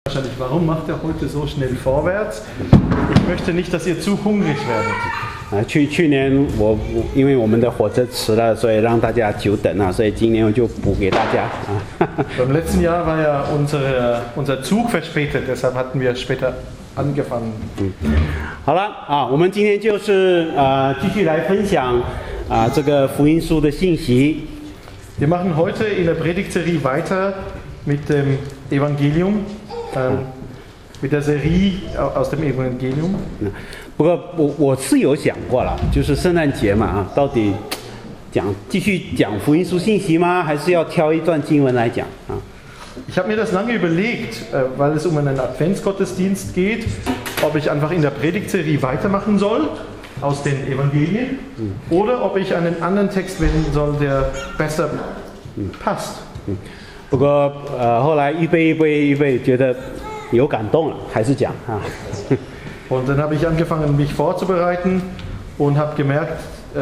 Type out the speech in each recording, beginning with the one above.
Wahrscheinlich, warum macht er heute so schnell vorwärts? Ich möchte nicht, dass ihr zu hungrig werdet. 去年因为我们的火车迟了，所以让大家久等了，所以今年我就补给大家。 Beim letzten Jahr war ja unser Zug verspätet, deshalb hatten wir später angefangen. 好了啊，我们今天就是继续来分享这个福音书的信息。 Wir machen heute in der Predigtserie weiter mit dem Evangelium, mit der Serie aus dem Evangelium. 不过我是有想过了，就是圣诞节嘛啊，到底继续讲福音书信息吗？还是要挑一段经文来讲啊？ Ich habe mir das lange überlegt, weil es um einen Adventsgottesdienst geht, ob ich einfach in der Predigtserie weitermachen soll aus den Evangelien oder ob ich einen anderen Text wählen soll, der besser passt. 不过后来预备，觉得有感动了，还是讲啊。 Und dann habe ich angefangen, mich vorzubereiten und habe gemerkt,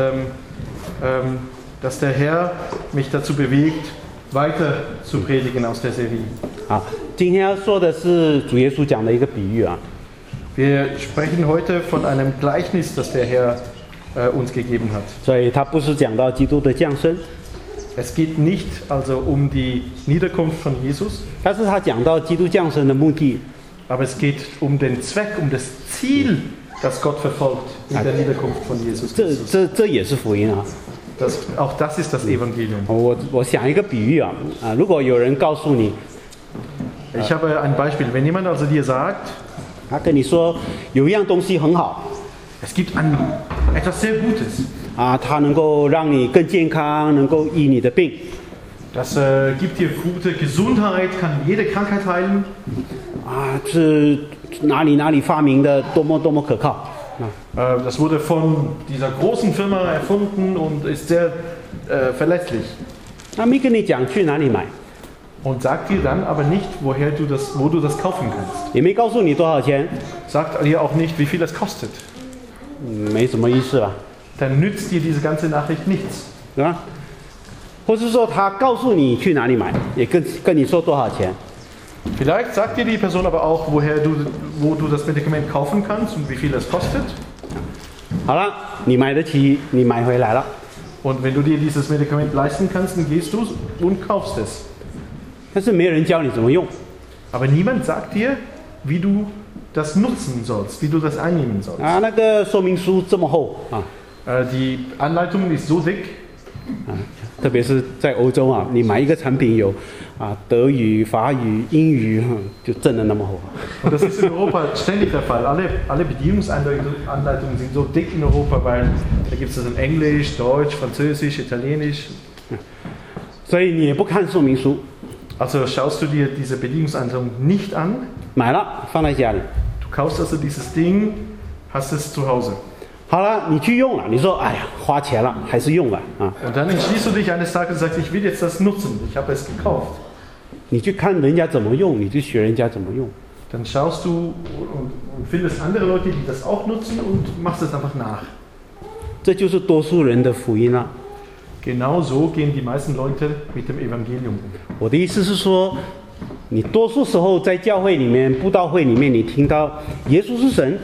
dass der Herr mich dazu bewegt, weiter zu predigen aus der Serie. 好，今天要说的是主耶稣讲的一个比喻啊。 Wir sprechen heute von einem Gleichnis, das der Herr uns gegeben hat. 所以他不是讲到基督的降生， Es geht nicht also um die Niederkunft von Jesus, 但是他讲到基督降生的目的。 aber es geht um den Zweck, um das Ziel, das Gott verfolgt mit der Niederkunft von Jesus Christus. 这也是福音啊。 Auch das ist das Evangelium. 我想一个比喻啊，如果有人告诉你， Ich habe ein Beispiel. Wenn jemand also dir sagt, 他跟你说有一样东西很好 es gibt etwas sehr Gutes, 啊，它能够让你更健康，能够医你的病 das gibt dir gute Gesundheit, kann jede Krankheit heilen. 啊，是哪里发明的，多么可靠啊！ Das wurde von dieser großen Firma erfunden und ist sehr verlässlich. 那没跟你讲去哪里买， Und sagt dir dann aber nicht, wo du das kaufen kannst. 也没告诉你多少钱， Sagt dir auch nicht, wie viel es kostet. 没什么意思吧， Dann nützt dir diese ganze Nachricht nichts. 是吧？或是说他告诉你去哪里买，也跟你说多少钱， Vielleicht sagt dir die Person aber auch, wo du das Medikament kaufen kannst und wie viel es kostet. 好了，你买得起，你买回来了， Und wenn du dir dieses Medikament leisten kannst, dann gehst du und kaufst es. 但是没有人教你怎么用。 Aber niemand sagt dir, wie du das nutzen sollst, wie du das einnehmen sollst. 啊，那个说明书这么厚啊， Die Anleitung ist so dick. 特别是在欧洲啊，你买一个产品有德语、法语、英语，就真的那么厚。 Und das ist in Europa ständig der Fall. Alle Bedienungsanleitungen sind so dick in Europa, weil da gibt es das in Englisch, Deutsch, Französisch, Italienisch. 所以你也不看说明书， Also schaust du dir diese Bedienungsanleitung nicht an. 买了放在家里。 Du kaufst also dieses Ding, hast es zu Hause. 好了，你去用了，你说哎呀，花钱了，还是用吧啊。 Und dann entschließt du dich eines Tages und sagst, ich will jetzt das nutzen, ich habe es gekauft. 你去看人家怎么用，你就学人家怎么用。 Dann schaust du und findest andere Leute, die das auch nutzen und machst es einfach nach. 这就是多数人的福音了。 Genau so gehen die meisten Leute mit dem Evangelium um. 我的意思是说，你多数时候在教会里面、布道会里面，你听到耶稣是神，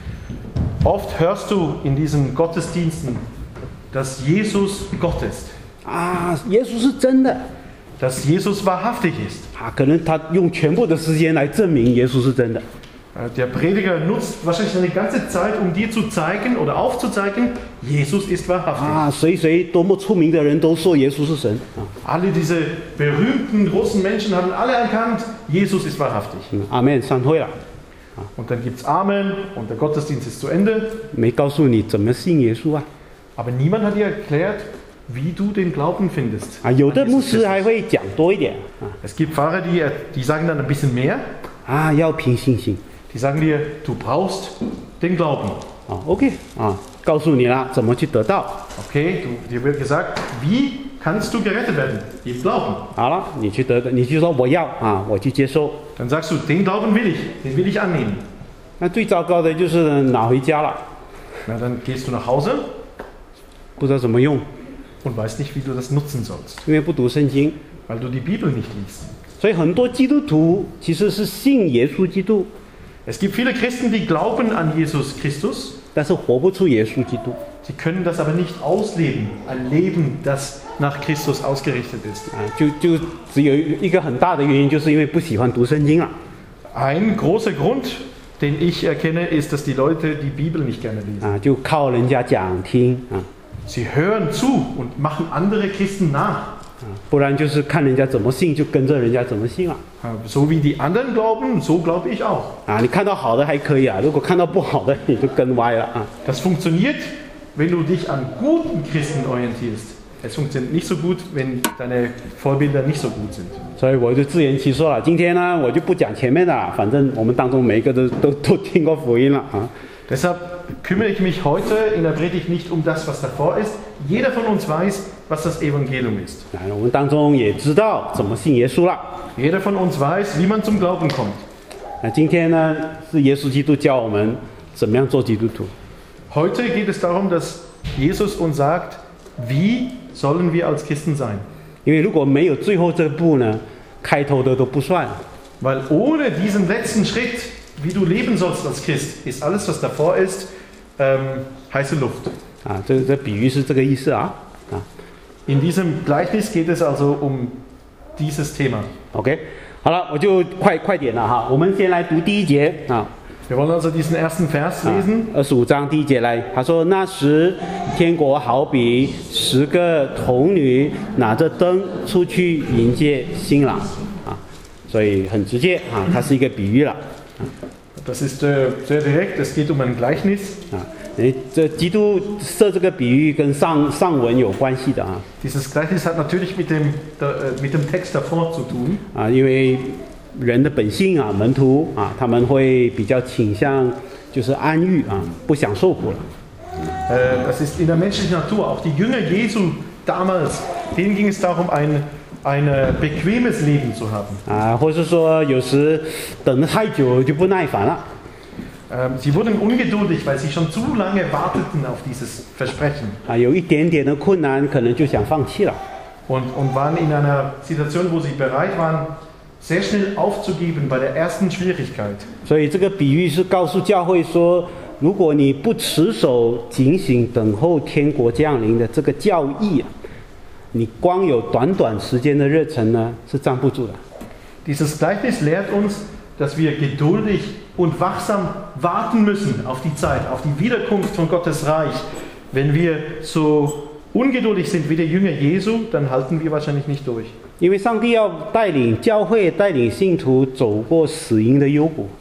Oft hörst du in diesen Gottesdiensten, dass Jesus Gott ist, 啊，耶稣是真的 dass Jesus wahrhaftig ist. 啊，可能他用全部的时间来证明耶稣是真的。 Der Prediger nutzt wahrscheinlich seine ganze Zeit, um dir zu zeigen oder aufzuzeigen, Jesus ist wahrhaftig. 啊，谁多么出名的人都说耶稣是神啊。 Alle diese berühmten großen Menschen haben alle erkannt, Jesus ist wahrhaftig. 阿门，散会了， Und dann gibt es Amen und der Gottesdienst ist zu Ende. 没告诉你怎么信耶稣啊。 Aber niemand hat dir erklärt, wie du den Glauben findest. 啊，有的牧师还会讲多一点啊， Es gibt Pfarrer, die sagen dann ein bisschen mehr. 啊，要凭信心 Die sagen dir, du brauchst den Glauben. 啊 ，OK 啊，告诉你了怎么去得到。 Okay, dir wird gesagt, wie kannst du gerettet werden? Im Glauben. 好了，你去说我要啊，我去接受。 Dann sagst du, den Glauben will ich annehmen. 那最糟糕的就是拿回家了， Na, dann gehst du nach Hause 不知道怎么用， und weißt nicht, wie du das nutzen sollst, 因为不读圣经， weil du die Bibel nicht liest. 所以很多基督徒其实是信耶稣基督， Es gibt viele Christen, die glauben an Jesus Christus, 但是活不出耶稣基督 sie können das aber nicht ausleben, ein Leben, das nach Christus ausgerichtet ist. 啊，就只有一个很大的原因，就是因为不喜欢读圣经了 Ein großer Grund, den ich erkenne, ist, dass die Leute die Bibel nicht gerne lesen. 啊，就靠人家讲听啊， Sie hören zu und machen andere Christen nach. 不然就是看人家怎么信就跟着人家怎么信了 So wie die anderen glauben, so glaube ich auch. 啊。你看到好的还可以啊，如果看到不好的你就跟歪了啊。 Das funktioniert, wenn du dich an guten Christen orientierst. Es funktioniert nicht so gut, wenn deine Vorbilder nicht so gut sind. 所以我就自圆其说了。今天呢，我就不讲前面的了，反正我们当中每一个都听过福音了啊。 Deshalb kümmere ich mich heute in der Predigt nicht um das, was davor ist. Jeder von uns weiß, was das Evangelium ist. 啊，我们当中也知道怎么信耶稣了。 Jeder von uns weiß, wie man zum Glauben kommt. 那今天呢，是耶稣基督教我们怎么样做基督徒。 Heute geht es darum, dass Jesus uns sagt, wie sollen wir als Christen sein. 因为如果没有最后这步呢，开头的都不算。 Weil ohne diesen letzten Schritt, wie du leben sollst als Christ, ist alles, was davor ist, heiße Luft. 啊，这比喻是这个意思啊。啊 In diesem Gleichnis geht es also um dieses Thema. ，OK， 好了，我就快点了哈。我们先来读第一节啊。 Wir wollen also diesen ersten Vers lesen. 25章第一节来，他说：“那时，天国好比10个童女拿着灯出去迎接新郎。”啊，所以很直接啊，它是一个比喻了。 Das ist sehr direkt, es geht um ein Gleichnis. 啊，这基督设这个比喻跟上文有关系的啊。 Dieses Gleichnis hat natürlich mit dem Text davor zu tun. 啊，因为人的本性啊，门徒啊，他们会比较倾向就是安逸啊，不想受苦了。 Das ist in der menschlichen Natur. Auch die Jünger Jesu damals, denen ging es darum, ein bequemes Leben zu haben. 啊，或是说有时等得太久就不耐烦了。 Sie wurden ungeduldig, weil sie schon zu lange warteten auf dieses Versprechen 啊，有一点点的困难，可能就想放弃了。 und waren in einer Situation, wo sie bereit waren, sehr schnell aufzugeben bei der ersten Schwierigkeit. 所以这个比喻是告诉教会说，如果你不持守警醒等候天国降临的这个教义啊，你光有短时间的热忱呢，是站不住的。 Dieses Gleichnis lehrt uns, dass wir geduldig und wachsam warten müssen auf die Zeit, auf die Wiederkunft von Gottes Reich. Wenn wir so ungeduldig sind wie der Jünger Jesu, dann halten wir wahrscheinlich nicht durch. 因为上帝要带领教会、带领信徒走过死荫的幽谷。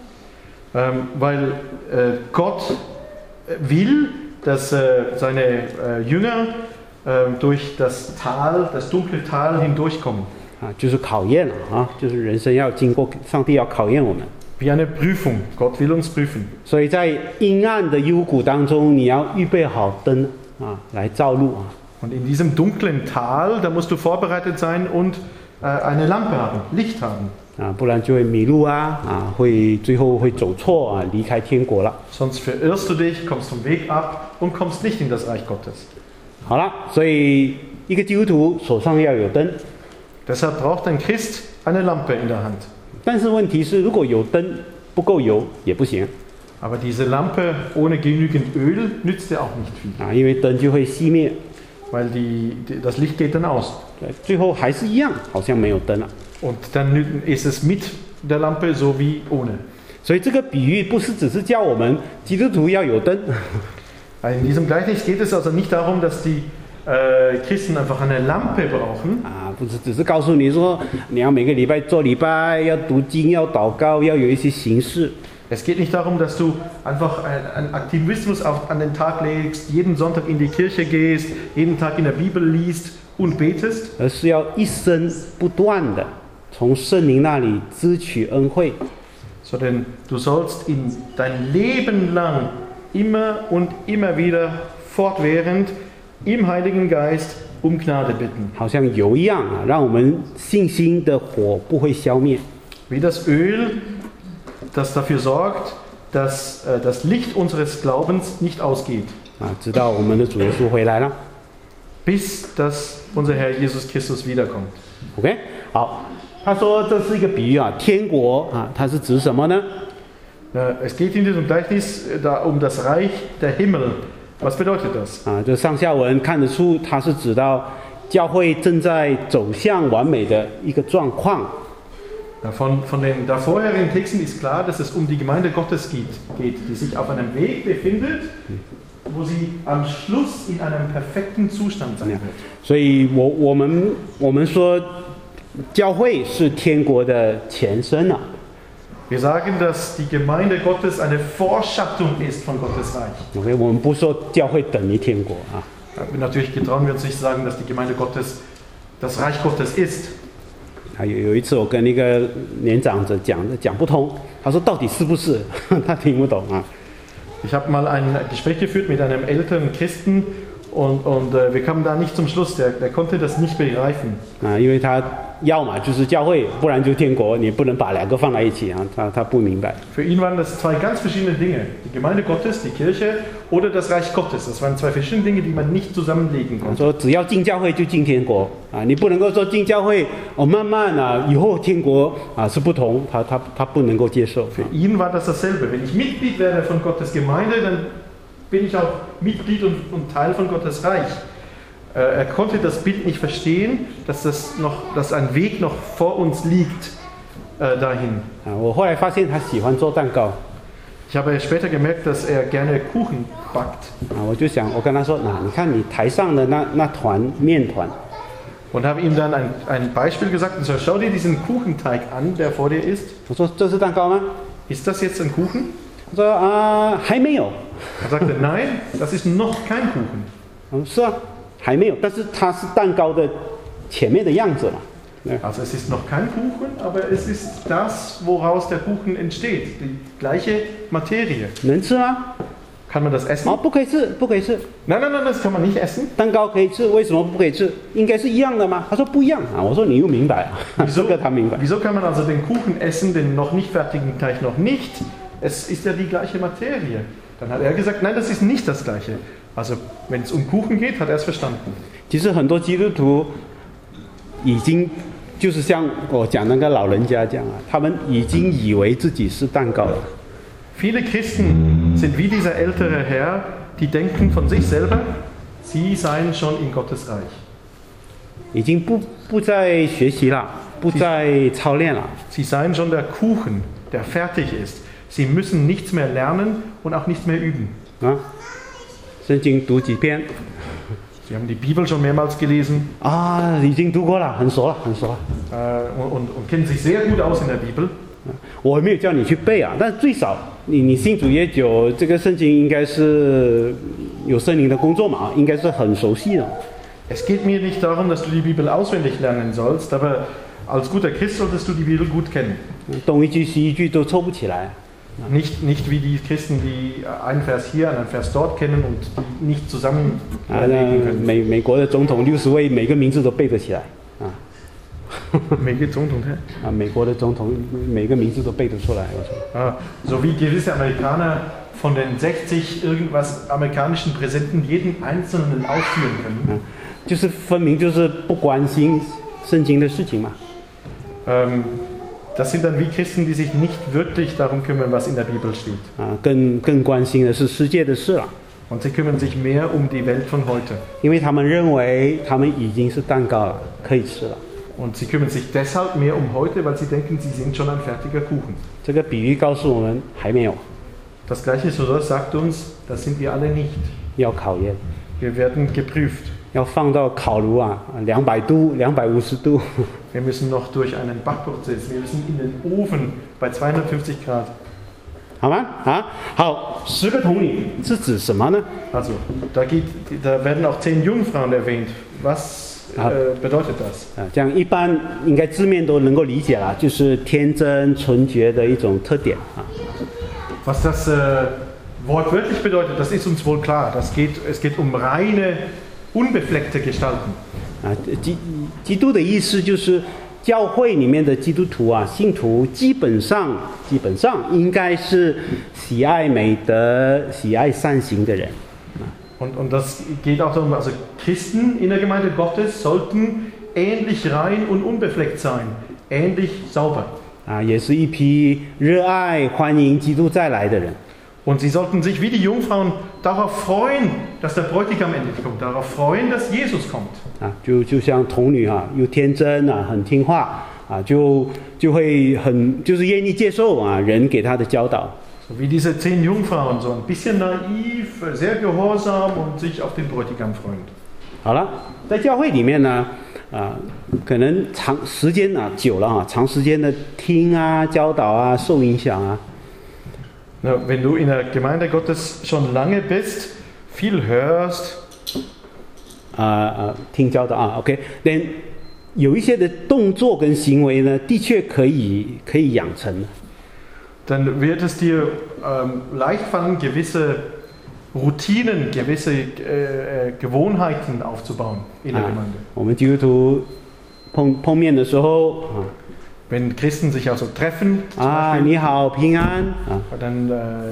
Weil Gott will, dass seine Jünger durch das dunkle Tal hindurchkommen. 啊，就是考验了啊，就是人生要经过，上帝要考验我们。 Wie eine Prüfung. Gott will uns prüfen. 所以在阴暗的幽谷当中，你要预备好灯啊，来照路啊。 Und in diesem dunklen Tal, da musst du vorbereitet sein und eine Lampe haben, Licht haben. 啊，不然就会迷路啊，最后会走错啊，离开天国了。 Sonst verirrst du dich, kommst vom Weg ab und kommst nicht in das Reich Gottes. 好了，所以一个基督徒手上要有灯， Deshalb braucht ein Christ eine Lampe in der Hand. 但是问题是，如果有灯不够油也不行 Aber diese Lampe ohne genügend Öl nützt dir auch nicht viel, 啊，因为灯就会熄灭， weil das Licht geht dann aus. 最后还是一样，好像没有灯了。 Und dann ist es mit der Lampe so wie ohne. 所以这个比喻不是只是叫我们基督徒要有灯， In diesem Gleichnis geht es also nicht darum, dass die Christen einfach eine Lampe brauchen. 啊，不是只是告诉你说，你要每个礼拜做礼拜，要读经，要祷告，要有一些形式。 Es geht nicht darum, dass du einfach einen Aktivismus an den Tag legst, jeden Sonntag in die Kirche gehst, jeden Tag in der Bibel liest und betest, 而是要一生不断的从圣灵那里支取恩惠， sondern du sollst dein Leben lang immer und immer wieder fortwährend im Heiligen Geist um Gnade bitten. 好像油一样啊，让我们信心的火不会消灭。 Wie das Öl, das dafür sorgt, dass das Licht unseres Glaubens nicht ausgeht, 啊，直到我们的主耶稣回来了。 bis dass unser Herr Jesus Christus wiederkommt. OK， 好， 他说这是一个比喻啊，天国啊，它是指什么呢？ Es geht in diesem Gleichnis da um das Reich der Himmel. Was bedeutet das? 啊，这上下文看得出，它是指到教会正在走向完美的一个状况。 Von den davorherigen Texten ist klar, dass es um die Gemeinde Gottes geht, die sich auf einem Weg befindet, wo sie am Schluss in einem perfekten Zustand sein wird. 所以我们说，教会是天国的前身啊。 Wir sagen, dass die Gemeinde Gottes eine Vorschattung ist von Gottes Reich. OK， 我们不说教会等于天国啊。 Natürlich getrauen wir uns nicht sagen, dass die Gemeinde Gottes das Reich Gottes ist. 啊，有一次我跟一个年长者讲不通，他说到底是不是？他听不懂啊。 Ich habe mal ein Gespräch geführt mit einem älteren Christen und wir kamen da nicht zum Schluss. Der konnte das nicht begreifen. 啊，因为他要么就是教会，不然就天国，你不能把两个放在一起啊。他不明白。 Für ihn waren das zwei ganz verschiedene Dinge. Die Gemeinde Gottes, die Kirche oder das Reich Gottes. Das waren zwei verschiedene Dinge, die man nicht zusammenlegen 他 konnte. 说只要进教会就进天国啊，你不能够说进教会哦，慢慢啊，以后天国啊是不同，他不能够接受。 Für ihn war das dasselbe. Wenn ich Mitglied werde von Gottes Gemeinde, dann bin ich auch Mitglied und Teil von Gottes Reich. Er konnte das Bild nicht verstehen, dass ein Weg noch vor uns liegt dahin. 啊，我后来发现他喜欢做蛋糕 Ich habe später gemerkt, dass er gerne Kuchen backt. 啊，我跟他说，你看你台上的那团面团。 Und habe ihm dann ein Beispiel gesagt und so, schau dir diesen Kuchenteig an, der vor dir ist. 我说这是蛋糕吗？ Ist das jetzt ein Kuchen? 他说啊，还没有。 Er sagte, nein, das ist noch kein Kuchen. 我说是啊，还没有，但是它是蛋糕的前面的样子嘛。 Also es ist noch kein Kuchen, aber es ist das, woraus der Kuchen entsteht. Die gleiche Materie. 能吃吗？ Kann man das essen? 哦，不可以吃，不可以吃。 Nein, das kann man nicht essen. 蛋糕可以吃，为什么不可以吃？应该是一样的吗？他说不一样啊。我说你又明白啊，这个他明白。 Wieso kann man also den Kuchen essen, den noch nicht fertigen Teig noch nicht? Es ist ja die gleiche Materie. Dann hat er gesagt, nein, das ist nicht das Gleiche. Also wenn es um Kuchen geht, hat er es verstanden. 其实很多基督徒已经就是像我讲那个老人家这样啊，他们已经以为自己是蛋糕了。 Viele Christen sind wie dieser ältere Herr, die denken von sich selber, sie seien schon in Gottes Reich. 已经不再学习了，不再操练了。 Sie seien schon der Kuchen, der fertig ist. Sie müssen nichts mehr lernen und auch nichts mehr üben. 啊，圣经读几遍 Sie haben die Bibel schon mehrmals gelesen 啊，已经读过了，很熟了，很熟了。 und kennen sich sehr gut aus in der Bibel. 我没有叫你去背啊，但最少你信主越久，这个圣经应该是有圣灵的工作嘛，应该是很熟悉的。 Es geht mir nicht darum, dass du die Bibel auswendig lernen sollst, aber als guter Christ solltest du die Bibel gut kennen. 东一句西一句都凑不起来。 Nicht wie die Christen, die einen Vers hier, einen Vers dort kennen und die nicht 啊， zusammenlegen 那 können. 美国的总统60位，每个名字都背得起来啊。 啊，美国的总统每个名字都背得出来。我说 So wie gewisse Amerikaner von den 60 irgendwas amerikanischen Präsidenten jeden einzelnen ausführen können. 就是分明就是不关心圣经的事情嘛。 Das sind dann wie Christen, die sich nicht wirklich darum kümmern, was in der Bibel steht. 啊，更关心的是世界的事了， Und sie kümmern sich mehr um die Welt von heute. 因为他们认为他们已经是蛋糕了，可以吃了。 Und sie kümmern sich deshalb mehr um heute, weil sie denken, sie sind schon ein fertiger Kuchen. 这个比喻告诉我们还没有， Das gleiche sagt uns, das sind wir alle nicht. 要考验， Wir werden geprüft. 要放到烤炉啊，200度、250度。 Wir müssen noch durch einen Backprozess. Wir müssen in den Ofen bei 250 Grad. 好吗？啊，好，10个童女是指什么呢？ Also, da werden auch 10 Jungfrauen erwähnt. Was bedeutet das? 啊，这样一般应该字面都能够理解了，就是天真纯洁的一种特点啊。 Was das wortwörtlich bedeutet, das ist uns wohl klar. Es geht um reine, unbefleckte Gestalten. 啊，基督的意思就是教会里面的基督徒啊，信徒基本上应该是喜爱美德、喜爱善行的人。 Und das geht auch darum, also Christen in der Gemeinde Gottes sollten ähnlich rein und unbefleckt sein. ähnlich sauber. 啊，也是一批热爱欢迎基督再来的人。 Und sie sollten sich wie die Jungfrauen darauf freuen, dass der Bräutigam endlich kommt, darauf freuen, dass Jesus kommt. 啊，就像童女啊，又天真啊，很听话啊，就会就是愿意接受啊人给她的教导。 So wie diese 10 Jungfrauen, so ein bisschen naiv, sehr gehorsam und sich auf den Bräutigam freuen. 好了，在教会里面呢，可能长时间啊久了啊，长时间的听啊、教导啊、受影响啊。 Na, wenn du in der Gemeinde Gottes schon lange bist, viel hörst, 听教导啊 ，OK， 但有一些的动作跟行为呢，的确可以养成的。 dann wird es dir leicht fallen, gewisse Routinen, gewisse Gewohnheiten aufzubauen in der Gemeinde. 我们基督徒碰面的时候啊。 Wenn Christen sich also treffen, 你好，平安啊， dann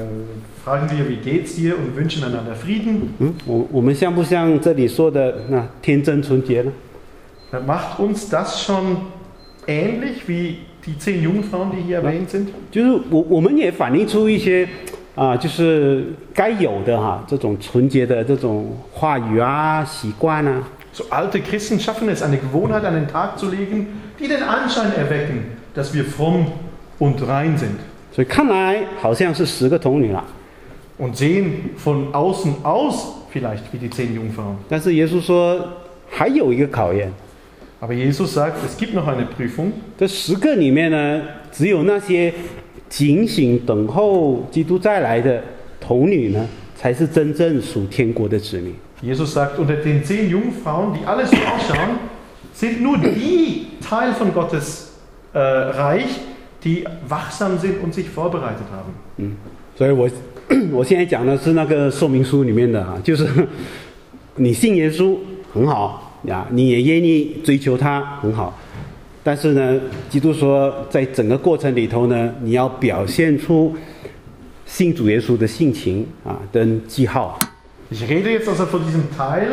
fragen wir, wie geht's dir und wünschen einander Frieden. 我们像不像这里说的那天真纯洁呢？ Macht uns das schon ähnlich wie die 10 Jungfrauen, die hier erwähnt sind? 就是我们也反映出一些就是该有的这种纯洁的这种话语啊、习惯啊。 So alte Christen schaffen es, eine Gewohnheit an den Tag zu legen, die den Anschein erwecken, dass wir fromm und rein sind. 所以看来好像是10个童女了。 Und sehen von außen aus vielleicht wie die 10 Jungfrauen. 但是耶稣说还有一个考验。 Aber Jesus sagt, es gibt noch eine Prüfung. 这10个里面呢，只有那些警醒等候基督再来的童女呢，才是真正属天国的子民。 Jesus sagt, unter den 10 Jungfrauen, die alles so ausschauen, sind nur die Teil von Gottes Reich, die wachsam sind und sich vorbereitet haben. 所以我现在讲的是那个说明书里面的就是你信耶稣很好呀，你也愿意追求他很好，但是呢，基督说在整个过程里头呢，你要表现出信主耶稣的性情跟记号。 Ich rede jetzt also von diesem Teil,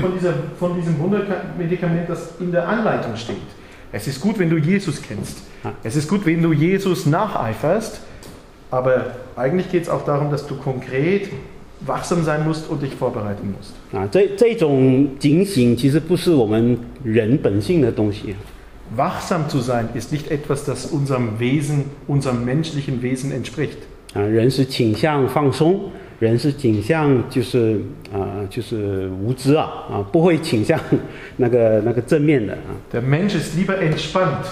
von diesem Wundermedikament, das in der Anleitung steht. Es ist gut, wenn du Jesus kennst. Es ist gut, wenn du Jesus nacheiferst. Aber eigentlich geht es auch darum, dass du konkret wachsam sein musst und dich vorbereiten musst. 这种警醒其实不是我们人本性的东西。 Wachsam zu sein ist nicht etwas, das unserem Wesen, unserem menschlichen Wesen entspricht. 人是倾向放松。 人是倾向就是无知不会倾向那个正面的 Der Mensch ist lieber entspannt.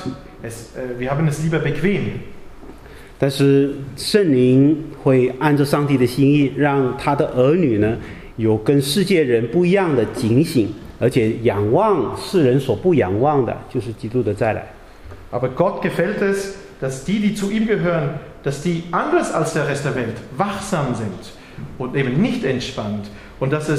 Wir haben es lieber bequem. 但是圣灵会按照上帝的心意，让他的儿女呢有跟世界人不一样的警醒，而且仰望世人所不仰望的，就是基督的再来。 Aber Gott gefällt es, dass die zu ihm gehören, dass die anders als der Rest der Welt wachsam sind. Und eben nicht entspannt. Und dass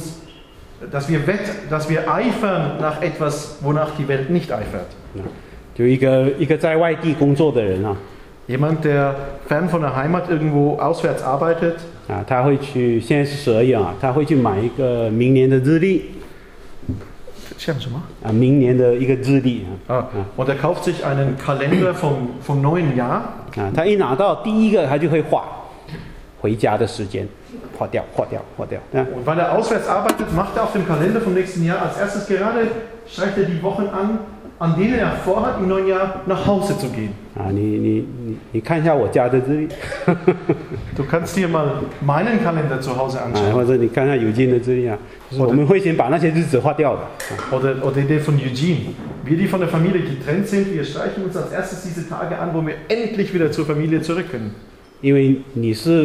wir eifern nach etwas, wonach die Welt nicht eifert. 就一个在外地工作的人 Jemand, der fern von der Heimat irgendwo auswärts arbeitet. 他会去，现在是12月他会去买一个明年的日历。 像什么？ 明年的一个日历 Und er kauft sich einen Kalender vom neuen Jahr. 他一拿到第一个，他就会画。 回家的时间，划掉。 Und weil er auswärts arbeitet, macht er auf dem Kalender vom nächsten Jahr als erstes gerade, schreibt er die Wochen an denen er vorhat, im neuen Jahr nach Hause zu gehen. 你看一下我家的日历。 Du kannst dir mal meinen Kalender zu Hause anschauen. 或者你看一下有金的日历就是我们会先把那些日子划掉的。 Oder der von Eugene. Wir, die von der Familie getrennt sind, wir streichen uns als erstes diese Tage an, wo wir endlich wieder zur Familie zurück können. 因为你是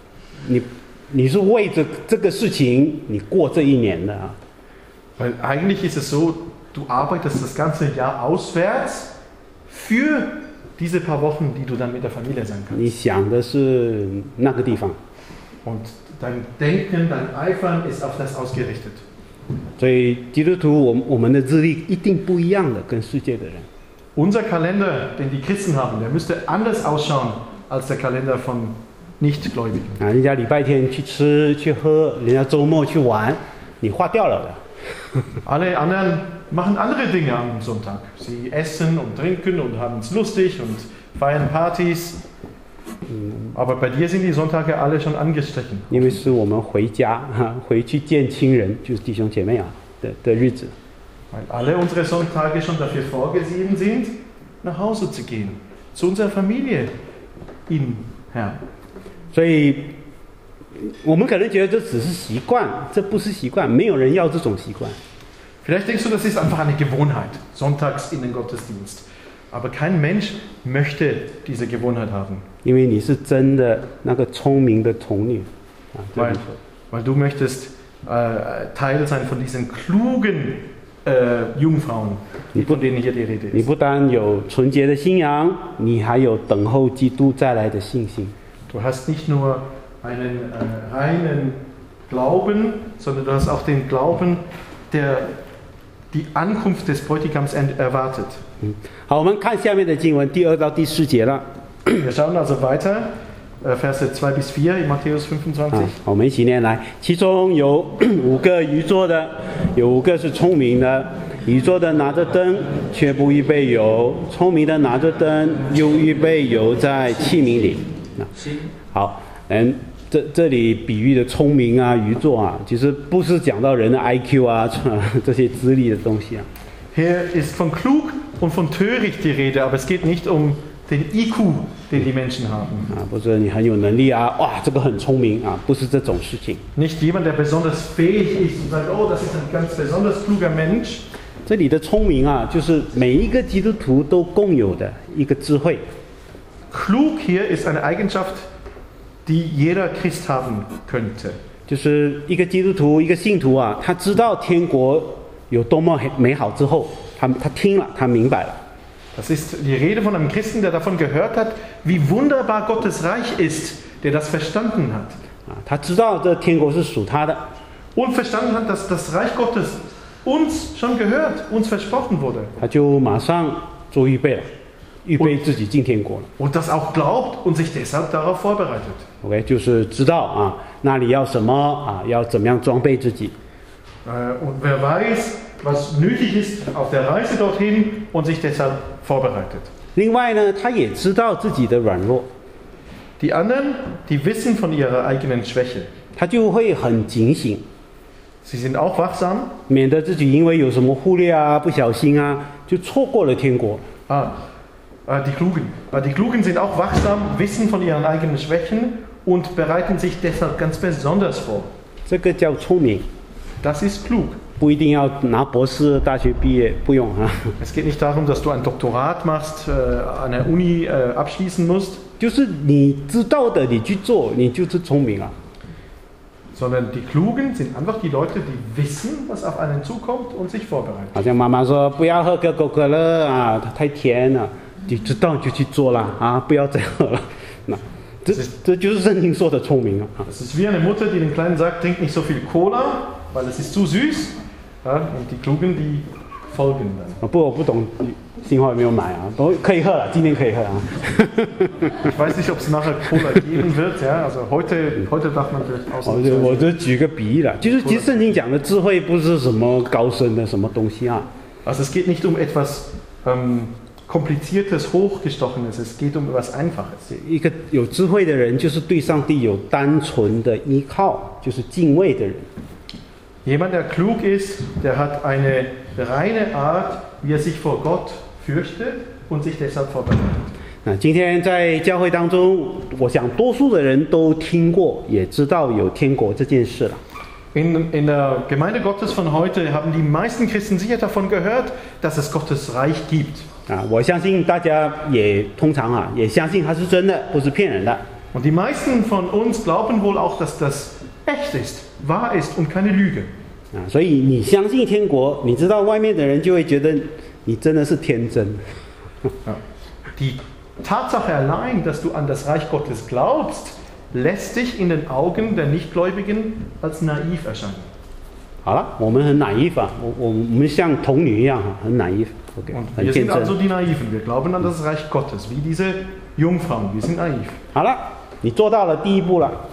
为着这个事情你过这一年的 Weil eigentlich ist es so, du arbeitest das ganze Jahr auswärts für diese paar Wochen, die du dann mit der Familie sein kannst. 你想的是那个地方。 Und dein Denken, dein Eifern ist auf das ausgerichtet. 所以基督徒我们的日历一定不一样的，跟世界的人。 Unser Kalender, den die Christen haben, der müsste anders ausschauen als der Kalender von Nichtgläubigen. 人家礼拜天去吃去喝，人家周末去玩，你划掉了的。 Alle anderen machen andere Dinge am Sonntag. Sie essen und trinken und haben es lustig und feiern Partys. Aber bei dir sind die Sonntage alle schon angestrichen. 因为是我们回家回去见亲人，就是弟兄姐妹的日子。 Weil alle unsere Sonntage schon dafür vorgesehen sind, nach Hause zu gehen. Zu unserer Familie im Herrn. 所以，我们可能觉得这只是习惯，这不是习惯，没有人要这种习惯。 Vielleicht denkst du, das ist einfach eine Gewohnheit, sonntags in den Gottesdienst. Aber kein Mensch möchte diese Gewohnheit haben. 因为你是真的那个聪明的童女啊，这里说 Weil du möchtest Teil sein von diesen klugen Jungfrauen, von denen hier die Rede 你 ist. 不单有纯洁的信仰，你还有等候基督再来的信心。 Du hast nicht nur einen reinen Glauben, sondern du hast auch den Glauben, der die Ankunft des Bräutigams erwartet. 好，我们看下面的经文第2到第4节了。 Wir schauen also weiter, Verse 2 bis 4 in Matthäus 25. 我们一起念来，其中有5个愚拙的，有5个是聪明的。愚拙的拿着灯，却不预备油；聪明的拿着灯，又预备油在器皿里。好，这里比喻的聪明啊、愚拙啊，其实不是讲到人的 IQ 啊这些资历的东西啊。 Hier ist von klug und von töricht die Rede, aber es geht nicht um den IQ, den die Menschen haben. 啊，不是你很有能力啊，哇，这个很聪明啊，不是这种事情。 Nicht jemand, der besonders fähig ist und sagt, oh, das ist ein ganz besonders kluger Mensch. 这里的聪明啊，就是每一个基督徒都共有的一个智慧。 Klug hier ist eine Eigenschaft, die jeder Christ haben könnte. 就是一个基督徒、一个信徒啊，他知道天国有多么美好之后，他听了，他明白了。 Das ist die Rede von einem Christen, der davon gehört hat, wie wunderbar Gottes Reich ist, der das verstanden hat. 啊，他知道这天国是属他的， Und verstanden hat, dass das Reich Gottes uns schon gehört, uns versprochen wurde. 他就马上做预备了，预备自己进天国了。 Und das auch glaubt und sich deshalb darauf vorbereitet. OK， 就是知道啊，那里要什么啊，要怎么样装备自己。 Und wer weiß, was nötig ist auf der Reise dorthin und sich deshalb vorbereitet. 另外呢，他也知道自己的软弱， Die anderen, die wissen von ihrer eigenen Schwäche. 他就会很警醒， Sie sind auch wachsam. 免得自己因为有什么忽略啊、不小心啊，就错过了天国。 Die Klugen. Die Klugen sind auch wachsam, wissen von ihren eigenen Schwächen und bereiten sich deshalb ganz besonders vor. 这个叫聪明， Das ist klug. 不一定要拿博士、大学毕业，不用啊。 Es geht nicht darum, dass du ein Doktorat machst, an der Uni abschließen musst, 就是你知道的，你去做，你就是聪明啊。 sondern die Klugen sind einfach die Leute, die wissen, was auf einen zukommt und sich vorbereiten. 好像妈妈说不要喝可口可乐啊，它太甜了，你知道就去做啦啊，不要再喝了。那这就是圣经说的聪明啊。 Das ist wie eine Mutter, die den Kleinen sagt, trink nicht so viel Cola, weil es ist zu süß. Ja, und die Klugen, die folgen dann. 我不懂新华有没有买啊？都可以喝了，今天可以喝啊。 Ich weiß nicht, ob es nachher Cola geben wird. Ja? Also heute darf man vielleicht 我 ausnahmsweise. 就举个比喻了，就是其实圣经讲的智慧不是什么高深的什么东西啊， Also es geht nicht um etwas Kompliziertes, Hochgestochenes, es geht um etwas Einfaches. 一个有智慧的人就是对上帝有单纯的依靠，就是敬畏的人。 Jemand, der klug ist, der hat eine reine Art, wie er sich vor Gott fürchtet und sich deshalb vorbereitet. 那今天在教会当中，我想多数的人都听过，也知道有天国这件事了。 In der Gemeinde Gottes von heute haben die meisten Christen sicher davon gehört, dass es Gottes Reich gibt. 啊，我相信大家也通常啊，也相信它是真的，不是骗人的。 Und die meisten von uns glauben wohl auch, dass das echt ist, wahr ist und keine Lüge. 啊，所以你相信天国，你知道外面的人就会觉得你真的是天真。 Die Tatsache allein, dass du an das Reich Gottes glaubst, lässt dich in den Augen der Nichtgläubigen als naiv erscheinen. 好了，我们很 naive 啊，我们像童女一样哈，很 naive， OK， Und 很 wir 天 sind 真。 also die Naiven. Wir glauben an das Reich Gottes, wie diese Jungfrauen. Wir sind naiv. 好了，你做到了第一步了，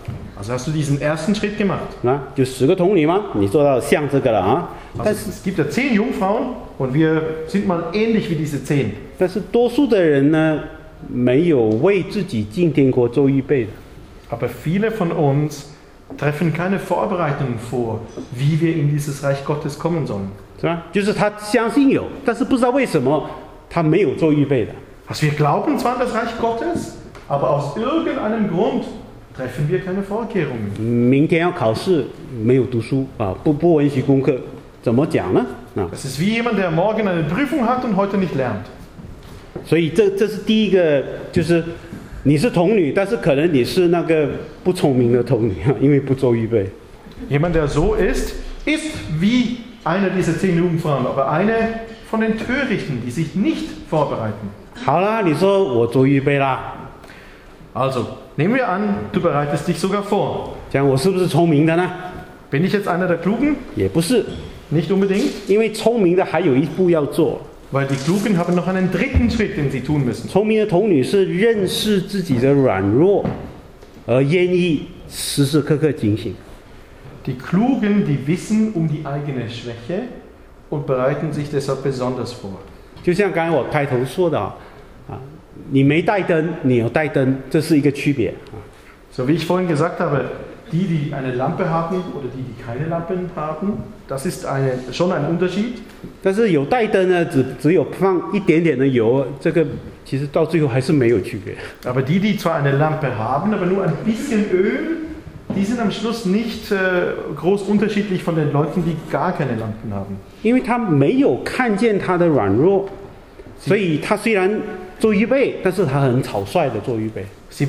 Also hast du diesen ersten Schritt gemacht. 那就10个童女吗？你做到像这个了啊。 Also es gibt ja 10 Jungfrauen und wir sind mal ähnlich wie diese 10. 但是多数的人呢，没有为自己进天国做预备的。 Aber viele von uns treffen keine Vorbereitungen vor, wie wir in dieses Reich Gottes kommen sollen. 是吧？就是他相信有，但是不知道为什么他没有做预备的。 Also wir glauben zwar an das Reich Gottes, aber aus irgendeinem Grund treffen wir keine Vorkehrungen. 明天要考试，没有读书啊，不温习功课，怎么讲呢？啊， Das ist wie jemand, der morgen eine Prüfung hat und heute nicht lernt. 所以这是第一个，就是你是童女，但是可能你是那个不聪明的童女，因为不做预备。 Jemand, der so ist wie eine dieser 10 Jungfrauen, aber eine von den Törichten, die sich nicht vorbereiten. 好啦，你说我做预备啦， Also, nehmen wir an, du bereitest dich sogar vor. 这样我是不是聪明的呢？ Bin ich jetzt einer der Klugen? 也不是， Nicht unbedingt, 因为聪明的还有一步要做。 weil die Klugen haben noch einen dritten Schritt, den sie tun müssen. 聪明的童女是认识自己的软弱，而愿意时时刻刻警醒。 Die Klugen, die wissen um die eigene Schwäche und bereiten sich deshalb besonders vor. 就像刚才我开头说的啊，你没带灯，你有带灯，这是一个区别啊。 So wie ich vorhin gesagt habe, die eine Lampe haben oder die keine Lampen haben, das ist schon ein Unterschied. 但是有带灯呢，只有放一点点的油，这个其实到最后还是没有区别。 Aber die zwar eine Lampe haben, aber nur ein bisschen Öl, die sind am Schluss nicht groß unterschiedlich von den Leuten, die gar keine Lampen haben. 因为他没有看见他的软弱，所以他虽然做预备，但是他很草率的做预备。 Sie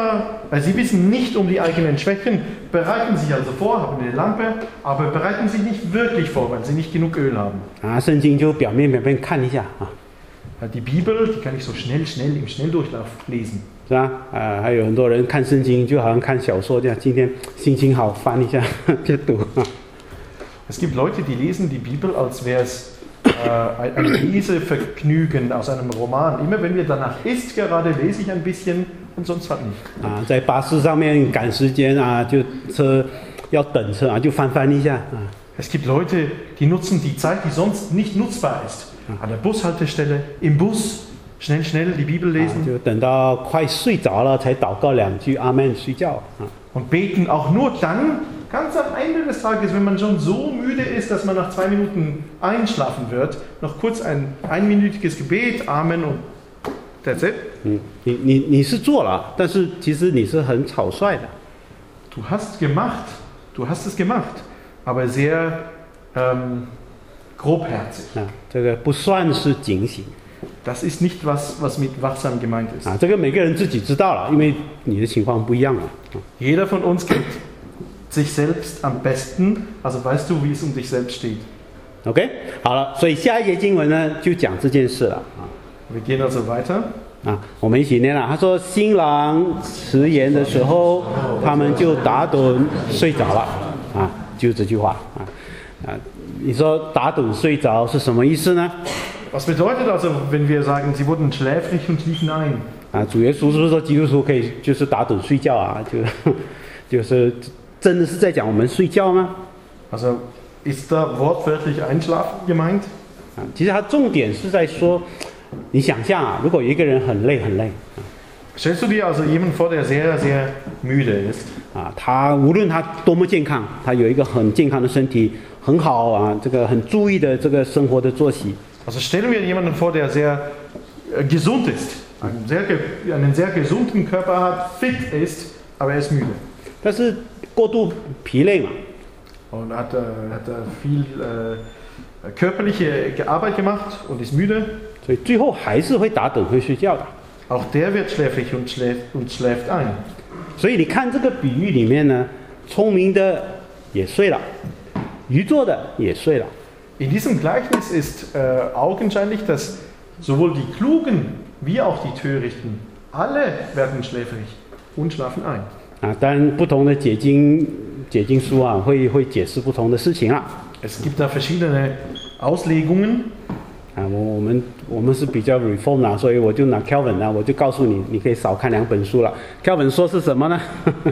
wissen nicht um die eigenen Schwächen, bereiten sich also vor, haben eine Lampe, aber bereiten sich nicht wirklich vor, weil sie nicht genug Öl haben. 啊，圣经就表面看一下啊， Die Bibel, die kann ich so schnell im Schnelldurchlauf lesen. 是吧？还有很多人看圣经就好像看小说这样，今天心情好翻一下就读啊。 Es gibt Leute, die lesen die Bibel, als wäre es ein Lesevergnügen aus einem Roman. Immer wenn mir danach ist, gerade lese ich ein bisschen und sonst halt nicht. 啊，在巴士上面赶时间啊，就车要等车啊，就翻一下啊。 Es gibt Leute, die nutzen die Zeit, die sonst nicht nutzbar ist. An der Bushaltestelle, im Bus, schnell die Bibel lesen. 就等到快睡着了才祷告2句阿门睡觉啊。 Und beten auch nur dann, ganz am Ende des Tages, wenn man schon so müde ist, dass man nach 2 Minuten einschlafen wird, noch kurz ein einminütiges Gebet, Amen und that's it. 你是做了，但是其实你是很草率的。 Du hast es gemacht, aber sehr grobherzig. 啊，这个不算是警醒 Das ist nicht was mit wachsam gemeint ist. 啊，这个每个人自己知道了，因为你的情况不一样了。 Jeder von uns kennt sich selbst am besten, also weißt du, wie es um dich selbst steht. OK， 好了，所以下一节经文呢就讲这件事了啊。 Wir gehen also weiter. 啊，我们一起念了。他说：“新郎迟延的时候，他们就打盹睡着了。”啊，就这句话啊。你说打盹睡着是什么意思呢？ Was bedeutet also, wenn wir sagen, sie wurden schläfrig und liefen ein? 啊，主耶稣是不是说基督徒可以就是打盹睡觉啊？就是真的是在讲我们睡觉吗？ Also ist da wortwörtlich Einschlafen gemeint? 啊，其实它重点是在说，你想象啊，如果有一个人很累， Stellst du dir also jemanden vor, der sehr, sehr müde ist? 啊，他无论他多么健康，他有一个很健康的身体，很好啊，这个很注意的这个生活的作息。 Also stellen wir jemanden vor, der sehr gesund ist, einen sehr gesunden Körper hat, fit ist, aber er ist müde. 但是过度疲累嘛， Und hat viel körperliche Arbeit gemacht und ist müde. 所以最后还是会打盹会睡觉的。 Auch der wird schläfrig und schläft ein. 所以你看这个比喻里面呢，聪明的也睡了，愚拙的也睡了。 In diesem Gleichnis ist augenscheinlich, dass sowohl die Klugen wie auch die Törichten, alle werden schläfrig und schlafen ein. 啊，当然不同的解经书啊，会解释不同的事情啊。 Es gibt da verschiedene Auslegungen. 啊，我们是比较 reform 啊，所以我就拿 Calvin 啊，我就告诉你，你可以少看2本书了。Calvin 说是什么呢？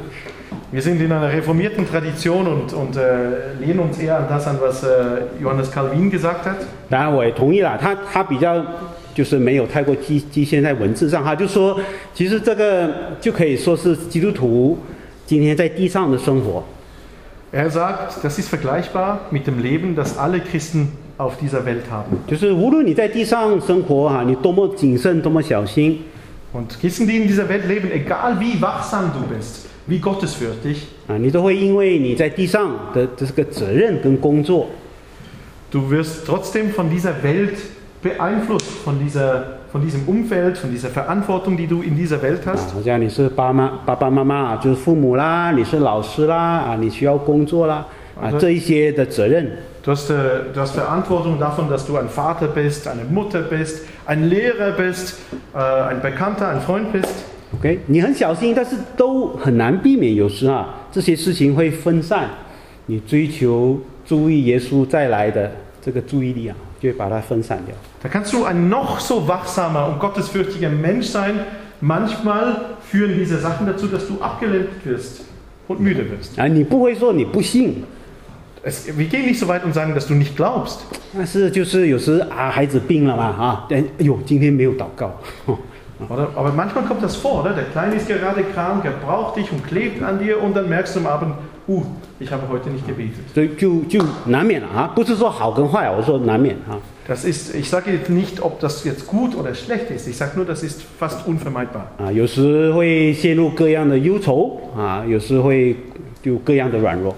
Wir sind in einer reformierten Tradition und lehnen uns eher an das an, was Johannes Calvin gesagt hat. 当然我也同意了，他比较就是没有太过局限在文字上，他就说，其实这个就可以说是基督徒今天在地上的生活。 Er sagt, das ist vergleichbar mit dem Leben, das alle Christen auf dieser Welt haben. 就是无论你在地上生活啊，你多么谨慎，多么小心。 Und Christen, die in dieser Welt leben, egal wie wachsam du bist, wie gottesfürchtig, 啊，你都会因为你在地上的这个责任跟工作， du wirst trotzdem von dieser Welt beeinflusst, von diesem Umfeld, von dieser Verantwortung, die du in dieser Welt 啊 hast. 好像你是爸爸妈妈，就是父母啦，你是老师啦，啊，你需要工作啦，啊，这一些的责任。 Du hast Verantwortung davon, dass du ein Vater bist, eine Mutter bist, ein Lehrer bist, ein Bekannter, ein Freund bist. OK， 你很小心，但是都很难避免，有时啊，这些事情会分散你追求注意耶稣再来的这个注意力啊，就会把它分散掉。 Da kannst du ein noch so wachsamer und gottesfürchtiger Mensch sein. Manchmal führen diese Sachen dazu, dass du abgelenkt wirst und müde wirst. 啊，你不会说你不信， Wir gehen nicht so weit und sagen, dass du nicht glaubst. 但是就是有时啊，孩子病了嘛啊，哎呦，今天没有祷告。 Aber manchmal kommt das vor, oder? Der Kleine ist gerade krank, er braucht dich und klebt an dir und dann merkst du am Abend, ich habe heute nicht gebetet. 所以就难免了啊，不是说好跟坏，我说难免啊。 Das ist, ich sage jetzt nicht, ob das jetzt gut oder schlecht ist. Ich sage nur, das ist fast unvermeidbar. 啊，有时会陷入各样的忧愁啊，有时会有各样的软弱。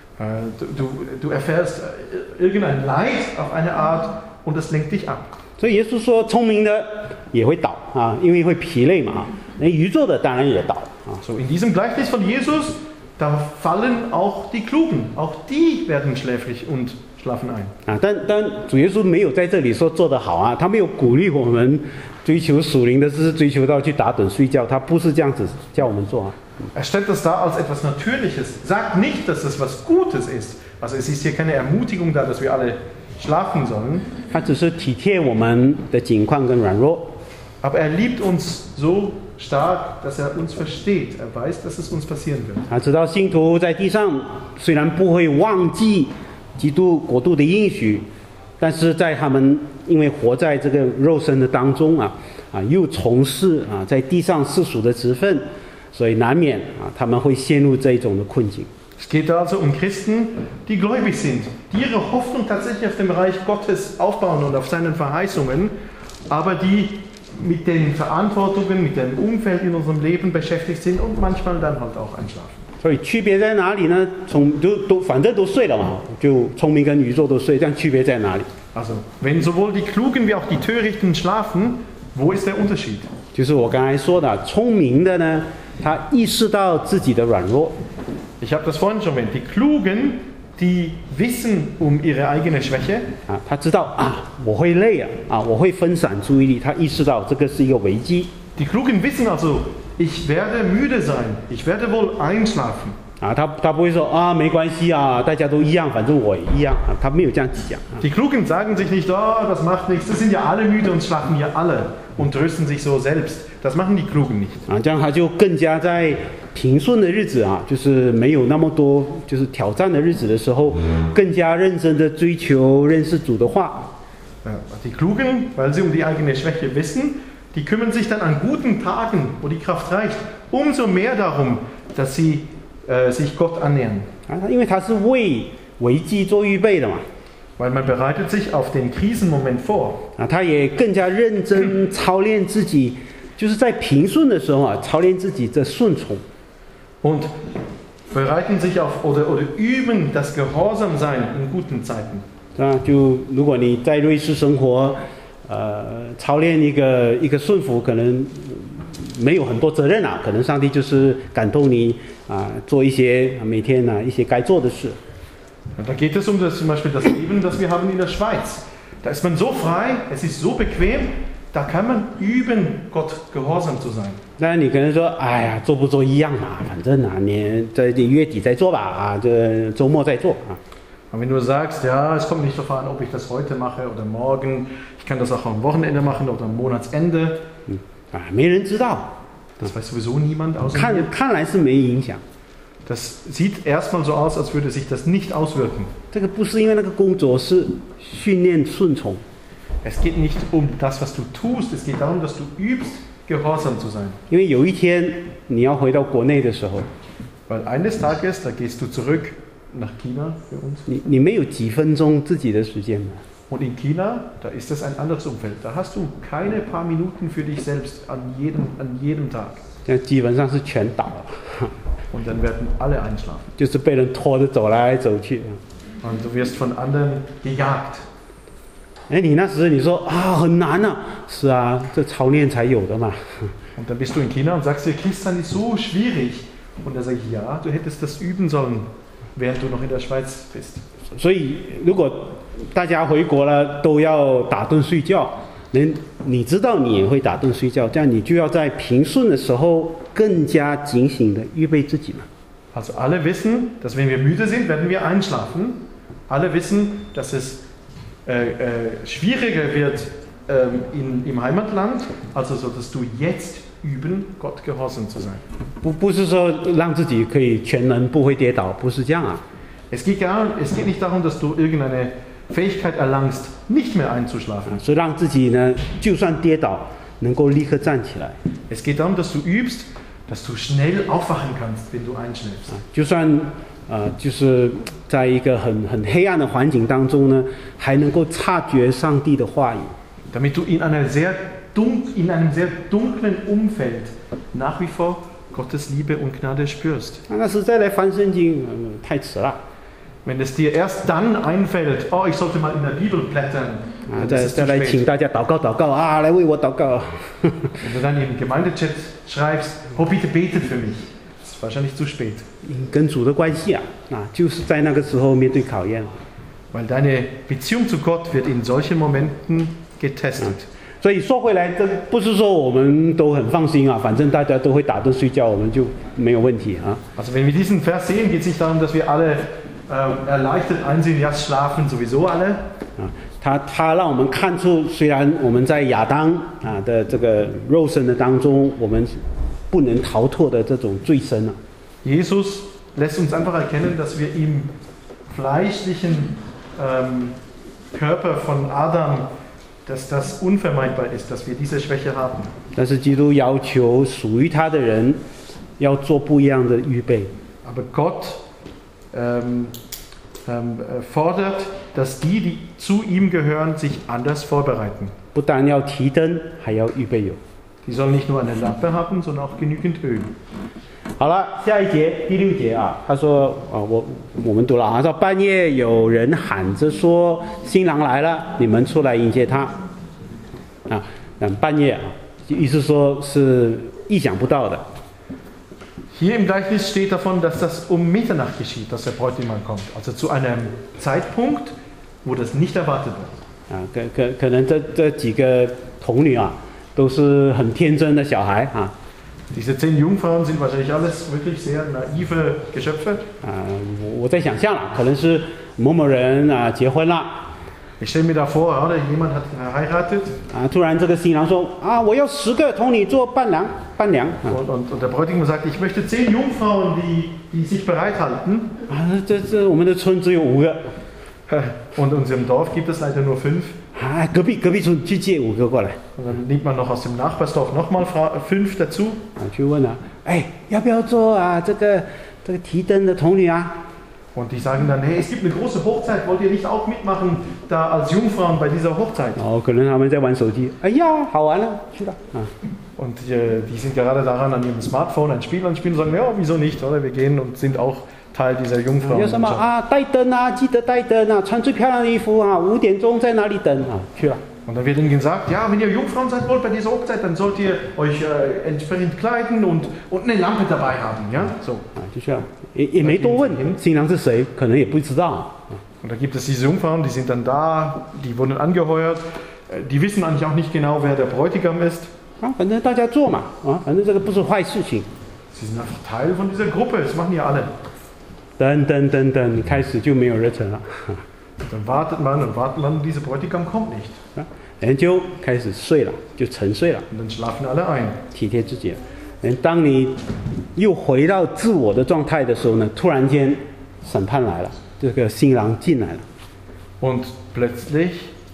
Du erfährst irgendein Leid auf eine Art und das lenkt dich ab. 所以耶稣说，聪明的也会倒啊，因为会疲累嘛啊。那愚拙的当然也倒啊。 So, in diesem Gleichnis von Jesus, da fallen auch die Klugen. Auch die werden schläfrig und schlafen ein. 啊，但主耶稣没有在这里说做得好啊，他没有鼓励我们追求属灵的知识，追求到去打盹睡觉，他不是这样子叫我们做啊。 Er stellt das dar als etwas Natürliches. Sagt nicht, dass es was Gutes ist. Also es ist hier keine Ermutigung da, dass wir alle schlafen sollen. 他只是体贴我们的境况跟软弱。 Aber er liebt uns so stark, dass er uns versteht. Er weiß, dass es uns passieren wird. 他知道信徒在地上虽然不会忘记基督国度的应许，但是在他们因为活在这个肉身的当中啊，又从事啊在地上世俗的职分，所以难免啊他们会陷入这一种的困境。 Es geht also um Christen, die gläubig sind, die ihre Hoffnung tatsächlich auf dem Reich Gottes aufbauen und auf seinen Verheißungen, aber die mit den Verantwortungen, mit dem Umfeld in unserem Leben beschäftigt sind und manchmal dann halt auch einschlafen. 所以区别在哪里呢？反正都睡了嘛，就聪明跟愚拙都睡，这样区别在哪里？ Also, wenn sowohl die Klugen wie auch die Törichten schlafen, wo ist der Unterschied? 就是我刚才说的，聪明的呢，他意识到自己的软弱。 Ich habe das vorhin schon erwähnt. Die Klugen, die wissen um ihre eigene Schwäche. 啊，他知道啊，我会累啊，我会分散注意力，他意识到这个是一个危机。 Die Klugen wissen also, ich werde müde sein, ich werde wohl einschlafen. 啊，他不会说啊，没关系啊，大家都一样，反正我也一样啊，他没有这样子讲啊。 Die Klugen sagen sich nicht, oh, das macht nichts, das sind ja alle müde und schlafen ja alle und trösten sich so selbst. Das machen die Klugen nicht. 啊，这样他就更加在平顺的日子啊，就是没有那么多就是挑战的日子的时候，更加认真的追求认识主的话。 Die Klugen, weil sie um die eigene Schwäche wissen, die kümmern sich dann an guten Tagen, wo die Kraft reicht, umso mehr darum, dass sie sich Gott annähern. 啊，因为他是为危机做预备的嘛。 Weil man bereitet sich auf den Krisenmoment vor. 啊，他也更加认真操练自己，就是在平顺的时候啊，操练自己的顺从。 Und bereiten sich auf oder üben das Gehorsamsein in guten Zeiten. 啊，就如果你在瑞士生活，操练一个顺服，可能没有很多责任啊，可能上帝就是感动你啊，做一些每天啊一些该做的事。 Und da geht es um zum Beispiel das Leben, das wir haben in der Schweiz. Da ist man so frei, es ist so bequem, da kann man üben, Gott gehorsam zu sein. 那你可能说，哎呀，做不做一样嘛，反正啊，你在月底再做吧，啊，这周末再做啊。 Und wenn du sagst, ja, es kommt nicht darauf an, ob ich das heute mache oder morgen, ich kann das auch am Wochenende machen oder am Monatsende. 啊，没人知道， Das weiß sowieso niemand außer mir. 看来是没影响。 Das sieht erstmal so aus, als würde sich das nicht auswirken. 这个不是因为那个工作，是训练顺从。 Es geht nicht um das, was du tust, es geht darum, dass du übst, gehorsam zu sein. 因为有一天你要回到国内的时候， Weil eines Tages, da gehst du zurück nach China für uns. 你没有几分钟自己的时间嘛。 Und in China, da ist das ein anderes Umfeld. Da hast du keine paar Minuten für dich selbst an jedem Tag. 那基本上是全倒了， Und dann werden alle einschlafen. 就是被人拖着走来走去。 Und du wirst von anderen gejagt. 哎，你那时你说啊很难啊，是啊，这操练才有的嘛。 Und dann bist du in China und sagst dir, Christian ist so schwierig. Und dann sage ich, ja, du hättest das üben sollen, während du noch in der Schweiz bist. 所以如果大家回国了都要打盹睡觉，你知道你也会打盹睡觉，这样你就要在平顺的时候更加警醒的预备自己嘛。 Also alle wissen, dass wenn wir müde sind, werden wir einschlafen. Alle wissen, dass es schwieriger wird im Heimatland, also so, dass du jetzt üben, Gott gehorsam zu sein. 不是说让自己可以全能不会跌倒，不是这样啊。 Es geht nicht darum, dass du irgendeine Fähigkeit erlangst, nicht mehr einzuschlafen. 所以让自己呢，就算跌倒，能够立刻站起来。 Es geht darum, dass du übst, dass du schnell aufwachen kannst, wenn du einschläfst. 就算就是在一个很黑暗的环境当中呢，还能够察觉上帝的话语。 Damit du in einem sehr dunklen Umfeld nach wie vor Gottes Liebe und Gnade spürst. 那实在来翻圣经，太迟了。 Wenn es dir erst dann einfällt, oh, ich sollte mal in der Bibel blättern, dann ist es 再 zu 来请 spät. 大家祷告啊，来为我祷告。 Wenn du dann im Gemeindechat schreibst, oh, bitte betet für mich, das ist wahrscheinlich zu spät. 跟主的关系啊，就是在那个时候面对考验。 Weil deine Beziehung zu Gott wird in solchen Momenten getestet. 所以说回来，这不是说我们都很放心啊，反正大家都会打盹睡觉，我们就没有问题啊。 Also wenn wir diesen Vers sehen, geht es nicht darum, dass wir alle erleichtert einsehen, ja, schlafen sowieso alle. 他让我们看出，虽然我们在亚当的这个肉身的当中，我们不能逃脱的这种罪身啊。 Jesus lässt uns einfach erkennen, dass wir im fleischlichen Körper von Adam, dass das unvermeidbar ist, dass wir diese Schwäche haben. 但是基督要求属于他的人要做不一样的预备。 Aber Gott fordert, dass die zu ihm gehören, sich anders vorbereiten. 不但要提灯，还要预备油。 Die sollen nicht nur eine Lampe haben, sondern auch genügend Öl. 好了，下一节第6节啊，他说我们读了啊，说半夜有人喊着说新郎来了，你们出来迎接他啊。半夜啊，意思说是意想不到的。 Hier im Gleichnis steht davon, dass das um Mitternacht geschieht, dass der Bräutigam kommt. Also zu einem Zeitpunkt, wo das nicht erwartet wird. 啊，可能这几个童女啊，都是很天真的小孩啊。 Diese 10 Jungfrauen sind wahrscheinlich alles wirklich sehr naive Geschöpfe. 我在想象了，可能是某某人啊结婚了。 Ich stelle mir da vor, oder jemand hat geheiratet. 突然这个新郎说啊，我要10个童女做伴娘。 Und der Bräutigam sagt, ich möchte 10 Jungfrauen, die sich bereithalten. 这我们的村只有5个。 Und in unserem Dorf gibt es leider nur 5. 隔壁村去借5个过来。 Und dann nimmt man noch aus dem Nachbarsdorf nochmal 5 dazu. 去问啊，要不要做啊这个提灯的童女啊？ Und die sagen dann, hey, es gibt eine große Hochzeit, wollt ihr nicht auch mitmachen, da als Jungfrauen bei dieser Hochzeit? 可能他们在玩手机，哎呀，好玩了，去了啊。 Und die sind gerade daran, an ihrem Smartphone ein Spiel anspielen und sagen, ja, wieso nicht, oder? Wir gehen und sind auch Teil dieser Jungfrauen. 有什么啊？带灯啊，记得带灯啊，穿最漂亮的衣服啊，5点钟在哪里等啊？去了。 Und dann wird ihnen gesagt, ja, wenn ihr Jungfrauen seid wollt bei dieser Hochzeit, dann sollt ihr euch entsprechend kleiden und eine Lampe dabei haben, ja? So. 就去了，也没多问新郎是谁，可能也不知道。 Und da gibt es diese Jungfrauen, die sind dann da, die wurden angeheuert, die wissen eigentlich auch nicht genau, wer der Bräutigam ist. 反正大家做嘛，反正这个不是坏事情。 Sie sind einfach Teil von dieser Gruppe, das machen ja alle. 等，开始就没有热忱了。 Dann wartet man und dieser Bräutigam kommt nicht. 人就开始睡了，就沉睡了， Und dann schlafen alle ein. 体贴自己了。当你又回到自我的状态的时候呢，突然间审判来了，这个新郎进来了。 Und plötzlich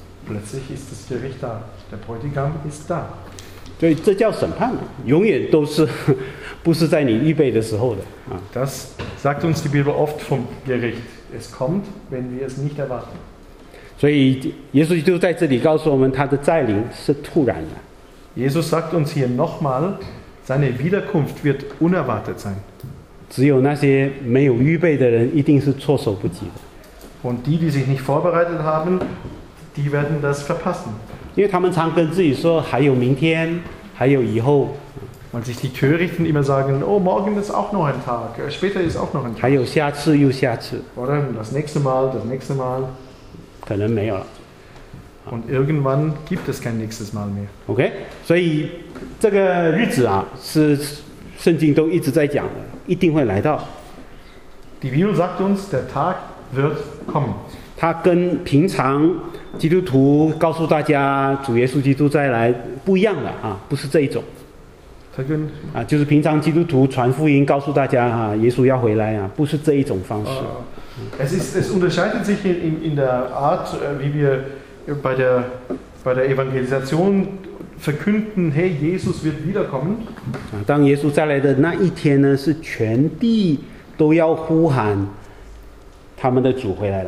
ist das Gericht da. Der Bräutigam ist da. 所以这叫审判，永远都是不是在你预备的时候的啊。 Das sagt uns die Bibel oft vom Gericht. Es kommt, wenn wir es nicht erwarten. 所以耶稣基督在这里告诉我们，他的再临是突然的。 Jesus sagt uns hier nochmal, seine Wiederkunft wird unerwartet sein. 只有那些没有预备的人，一定是措手不及的。 Und die sich nicht vorbereitet haben, die werden das verpassen. 因为他们常跟自己说，还有明天，还有以后。 Weil sich die Törichten immer sagen, oh, morgen ist auch noch ein Tag, später ist auch noch ein Tag. 还有下次又下次。 Oder das nächste Mal, das nächste Mal. 可能没有了。 Und irgendwann gibt es kein nächstes Mal mehr. OK， 所以这个日子啊，是圣经都一直在讲的，一定会来到。 Die Bibel sagt uns, der Tag wird kommen. 它跟平常基督徒告诉大家主耶稣基督再来不一样的啊，不是这一种。啊，就是平常基督徒传福音告诉大家啊，耶稣要回来啊，不是这一种方式。 Es unterscheidet sich in der Art, wie wir bei der Evangelisation verkünden, hey, Jesus wird wiederkommen. 啊，当耶稣再来的那一天呢，是全地都要呼喊他们的主回来了。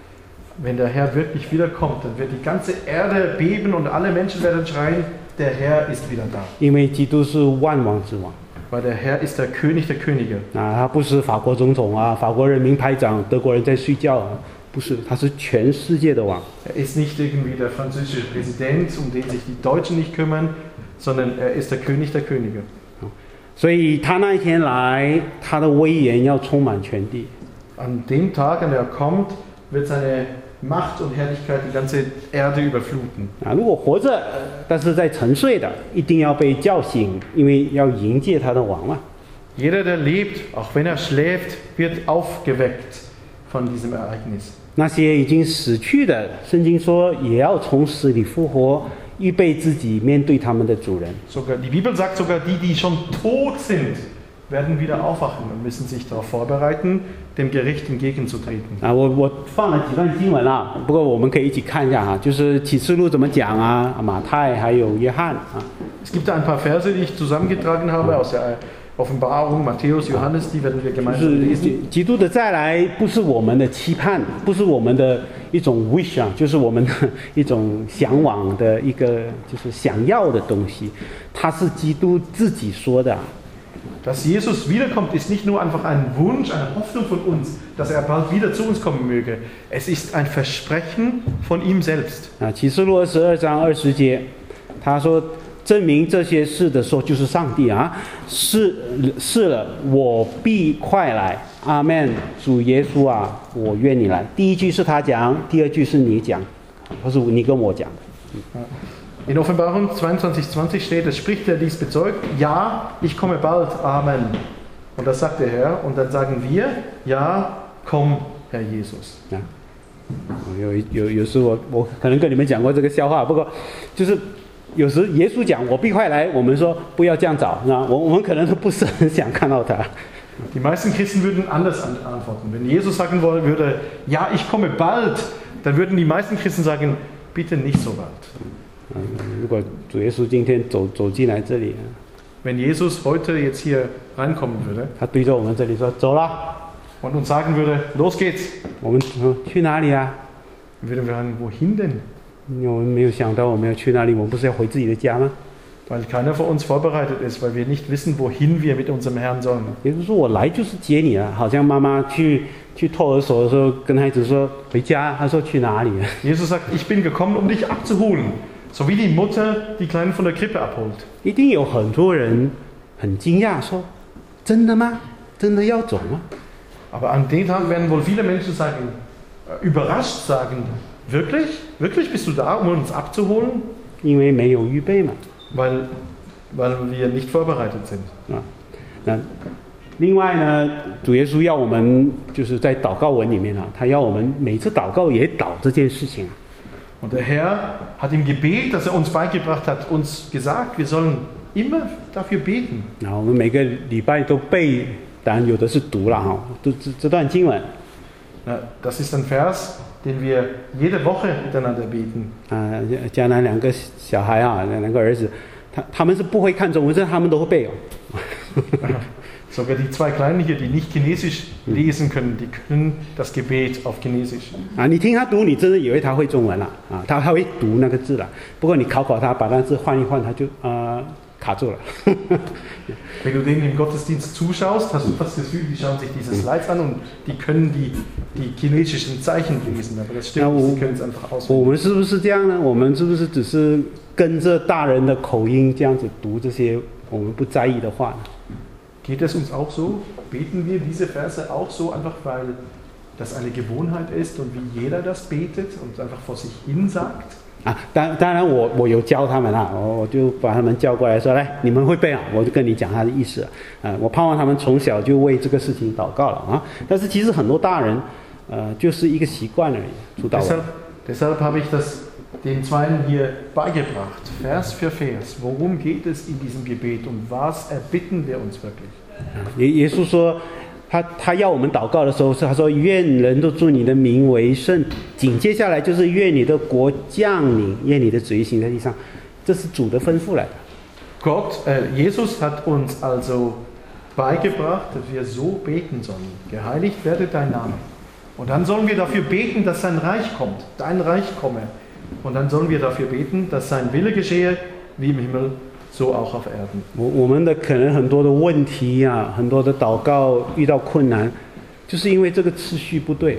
Wenn der Herr wirklich wiederkommt, dann wird die ganze Erde beben und alle Menschen werden schreien, der Herr ist wieder da. 因为基督是万王之王。 Weil der Herr ist der König der Könige. 啊，他不是法国总统啊，法国人民拍掌，德国人在睡觉啊，不是，他是全世界的王。 ist nicht irgendwie der französische Präsident, den sich die Deutschen nicht kümmern, sondern ist der König der Könige. 所以他那一天来，他的威严要充满全地。 An dem Tag, an der er kommt, wird seine Macht und Herrlichkeit die ganze Erde überfluten. 啊，如果活着，但是在沉睡的，一定要被叫醒，因为要迎接他的王嘛。 Jeder, der lebt, auch wenn er schläft, wird aufgeweckt von diesem Ereignis. 那些已经死去的，圣经说也要从死里复活，预备自己面对他们的主人。 Sogar die Bibel sagt sogar, die schon tot sind, werden wieder aufwachen und müssen sich darauf vorbereiten, dem Gericht entgegenzutreten. 啊，我放了几段经文啊，不过我们可以一起看一下啊，就是启示录怎么讲啊，马太还有约翰啊。 Es gibt da ein paar Verse, die ich zusammengetragen habe aus der Offenbarung, Matthäus, Johannes, die werden wir gemeinsam lesen. 基督的再来不是我们的期盼，不是我们的一种 wish 啊，就是我们的一种向往的一个就是想要的东西，它是基督自己说的。 Dass Jesus wiederkommt, ist nicht nur einfach ein Wunsch, eine Hoffnung von uns, dass er bald wieder zu uns kommen möge. Es ist ein Versprechen von ihm selbst. 啊，启示录22章20节，他说证明这些事的说就是上帝啊，是了，我必快来，阿们。主耶稣啊，我愿你来。第一句是他讲，第二句是你讲，或是你跟我讲的。 In Offenbarung 22,20 steht, es spricht, der dies bezeugt, ja, ich komme bald, Amen. Und das sagt der Herr, und dann sagen wir, ja, komm, Herr Jesus. 啊，有时我可能跟你们讲过这个笑话，不过就是有时耶稣讲我必快来，我们说不要这样找，那我们可能都不是很想看到他。 Die meisten Christen würden anders antworten. Wenn Jesus sagen würde, ja, ich komme bald, dann würden die meisten Christen sagen, bitte nicht so bald. 如果主耶稣今天走进来这里， Wenn Jesus heute jetzt hier reinkommen würde 他对着我们这里说走了， und uns sagen würde, los geht's, 我们说去哪里啊？ dann würden wir sagen, wohin denn? 我们没有想到我们要去哪里，我们不是要回自己的家吗？ Weil keiner von uns vorbereitet ist, weil wir nicht wissen, wohin wir mit unserem Herrn sollen. 耶稣说我来就是接你了，好像妈妈去托儿所的时候跟孩子说回家，他说去哪里？ Jesus sagt, ich bin gekommen, um dich abzuholen. So wie die Mutter die Kleinen von der Krippe abholt. 一定有很多人很惊讶说：“真的吗？真的要走吗？” Aber an dem Tag werden wohl viele Menschen sagen, überrascht sagen, wirklich? Wirklich bist du da, um uns abzuholen? 因为没有预备嘛。 Weil wir nicht vorbereitet sind. 啊，那另外呢，主耶稣要我们就是在祷告文里面啊，他要我们每次祷告也祷这件事情。 Und der Herr hat im Gebet, das er uns beigebracht hat, uns gesagt, wir sollen immer dafür beten. 然后我们每个礼拜都背，当然有的是读了哈，这段经文。 Das ist ein Vers, den wir jede Woche miteinander beten. 江南两个小孩啊，两个儿子，他们是不会看中文，但他们都会背哦。 Sogar die 2 Kleinen hier, die nicht Chinesisch lesen können, die können das Gebet auf Chinesisch. 你听他读，你真的以为他会中文了啊？他会读那个字了。不过你考他，把那个字换一换，他就卡住了。 Wenn du denen im Gottesdienst zuschaust, hast du fast das Gefühl, die schauen sich diese Slides an und die können die chinesischen Zeichen lesen. Aber das stimmt nicht, sie können es einfach auswendig. 我们是不是这样呢？我们是不是只是跟着大人的口音这样子读这些我们不在意的话呢？ Geht es uns auch so? Beten wir diese Verse auch so, einfach weil das eine Gewohnheit ist und wie jeder das betet und einfach vor sich hin sagt? 当然我有教他们啊，我就把他们叫过来说，来，你们会背啊，我就跟你讲他的意思我盼望他们从小就为这个事情祷告了啊。但是其实很多大人就是一个习惯而已，主导文。 Deshalb habe ich das den Zweien hier beigebracht, Vers für Vers. Worum geht es in diesem Gebet und was erbitten wir uns wirklich? 耶稣说，他要我们祷告的时候，是他说愿人都尊你的名为圣。紧接下来就是愿你的国降临，愿你的旨意行在地上，这是主的吩咐来的。 Jesus hat uns also beigebracht, dass wir so beten sollen. Geheiligt werde dein Name. Und dann sollen wir dafür beten, dass sein Reich kommt, dein Reich komme. Und dann sollen wir dafür beten, dass sein Wille geschehe, wie im Himmel, so auch auf Erden. 我们的可能很多的问题啊，很多的祷告遇到困难，就是因为这个次序不对。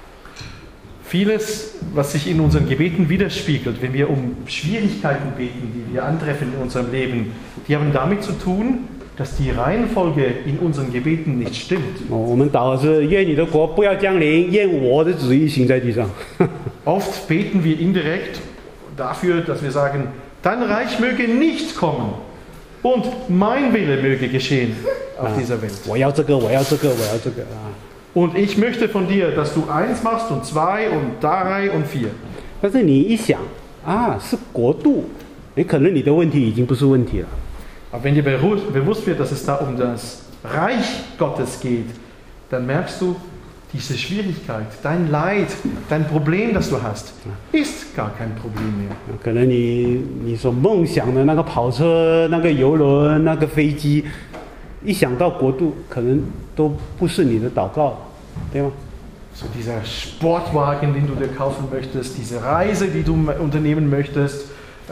Vieles, was sich in unseren Gebeten widerspiegelt, wenn wir um Schwierigkeiten beten, die wir antreffen in unserem Leben, die haben damit zu tun, dass die Reihenfolge in unseren Gebeten nicht stimmt. 我们祷告是愿你的国不要降临，愿我的旨意行在地上。 Oft beten wir indirekt dafür, dass wir sagen, dein Reich möge nicht kommen und mein Wille möge geschehen auf dieser Welt. 我要这个，我要这个，我要这个啊。 Und ich möchte von dir, dass du 1 machst und 2 und 3 und 4. 但是你一想是国度，可能你的问题已经不是问题了。 Aber wenn dir bewusst wird, dass es da um das Reich Gottes geht, dann merkst du, diese Schwierigkeit, dein Leid, dein Problem, das du hast, ist gar kein Problem mehr. 可能你所梦想的那个跑车、那个游轮、那个飞机，一想到国度，可能都不是你的祷告，对吗？ So dieser Sportwagen, den du dir kaufen möchtest, diese Reise, die du unternehmen möchtest,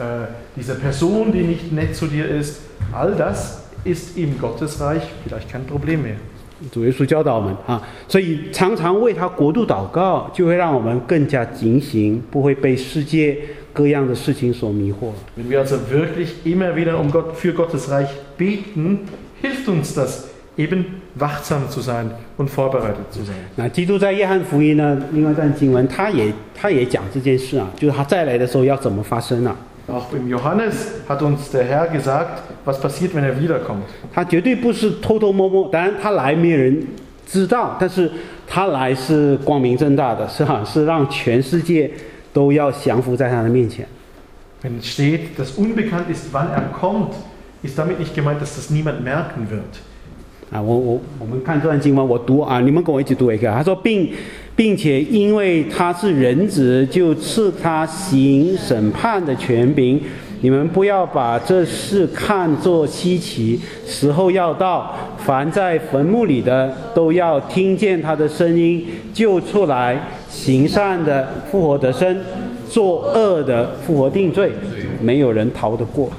diese Person, die nicht nett zu dir ist, all das ist im Gottesreich vielleicht kein Problem mehr. 主耶稣教导我们所以常常为他国度祷告，就会让我们更加警醒，不会被世界各样的事情所迷惑。 Wenn wir also wirklich immer wieder für Gottes Reich beten, hilft uns das, eben wachsam zu sein und vorbereitet zu sein. 那基督在约翰福音呢，另外一段经文，他也讲这件事就是他再来的时候要怎么发生 Auch im Johannes hat uns der Herr gesagt, was passiert, wenn er wiederkommt. 他绝对不是偷偷摸摸，当然他来没有人知道，但是他来是光明正大的，是让全世界都要降服在他的面前。 Wenn es steht, dass unbekannt ist, wann er kommt, ist damit nicht gemeint, dass das niemand merken wird. 我们看这段经文，我读你们跟我一起读一个。他说，并且因为他是人子，就赐他行审判的权柄。你们不要把这事看作稀奇，时候要到，凡在坟墓里的都要听见他的声音，救出来，行善的复活得生，作恶的复活定罪，没有人逃得过。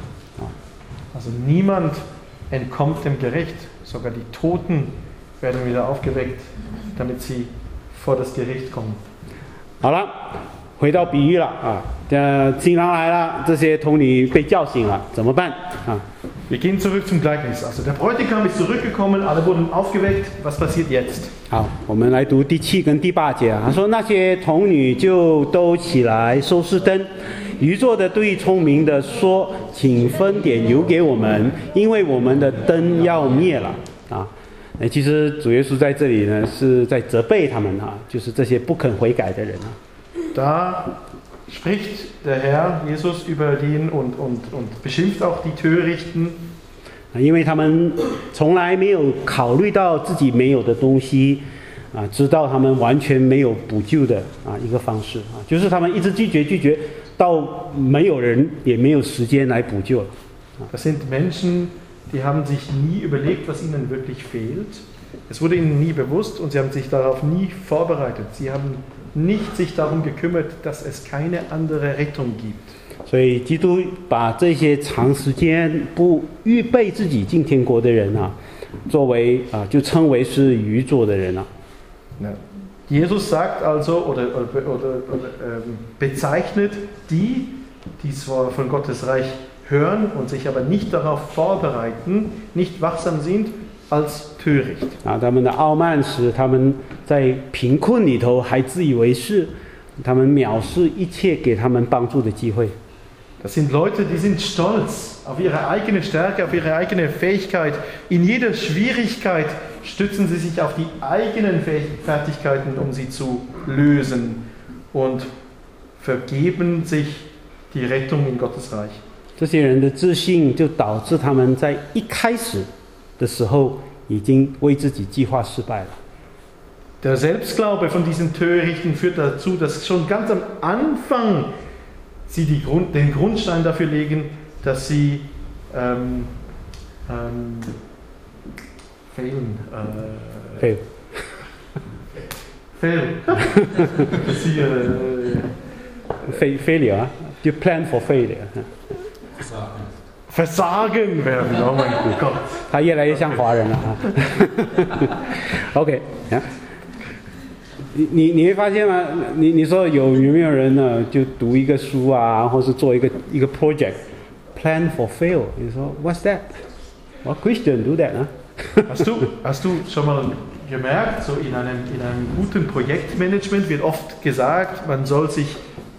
Also niemand entkommt dem Gericht. Sogar die Toten werden wieder aufgeweckt, damit sie vor das Gericht kommen. 好了，回到比喻了新郎来了，这些童女被叫醒了，怎么办 Wir gehen zurück zum Gleichnis. Also der Bräutigam ist zurückgekommen, alle wurden aufgeweckt. Was passiert jetzt? 好，我们来读第7跟第8节他说那些童女就都起来收拾灯。愚拙的对聪明的说：“请分点油给我们，因为我们的灯要灭了。”其实主耶稣在这里呢是在责备他们就是这些不肯悔改的人 Da spricht der Herr Jesus über den und beschimpft auch die Törichten. 因为他们从来没有考虑到自己没有的东西，知道他们完全没有补救的一个方式就是他们一直拒绝，到没有人也没有时间来补救了。 Das sind Menschen, die haben sich nie überlegt, was ihnen wirklich fehlt. Es wurde ihnen nie bewusst und sie haben sich darauf nie vorbereitet. Sie haben nicht sich darum gekümmert, dass es keine andere Rettung gibt. 所以基督把这些长时间不预备自己进天国的人作为就称为是愚拙的人 Jesus sagt also oder bezeichnet die zwar von Gottes Reich hören und sich aber nicht darauf vorbereiten, nicht wachsam sind, als töricht. 他们的傲慢使他们在贫困里头还自以为是，他们藐视一切给他们帮助的机会。 Das sind Leute, die sind stolz auf ihre eigene Stärke, auf ihre eigene Fähigkeit. In jeder Schwierigkeit stützen sie sich auf die eigenen Fertigkeiten, um sie zu lösen und vergeben sich die Rettung in Gottes Reich. 这些人的自信就导致他们在一开始的时候已经为自己计划失败了。 Der Selbstglaube von diesen Törichten führt dazu, dass schon ganz am Anfang sie den Grundstein dafür legen, dass sie failure. You plan for failure. Versagen werden. Oh mein Gott. 他越来越像华人了OK 你会发现吗？你说有没有人呢？就读一个书或是做一个 project plan for fail？ 你说 What's that? What Christian do that? Hast du schon mal gemerkt, so in einem guten Projektmanagement wird oft gesagt, man soll sich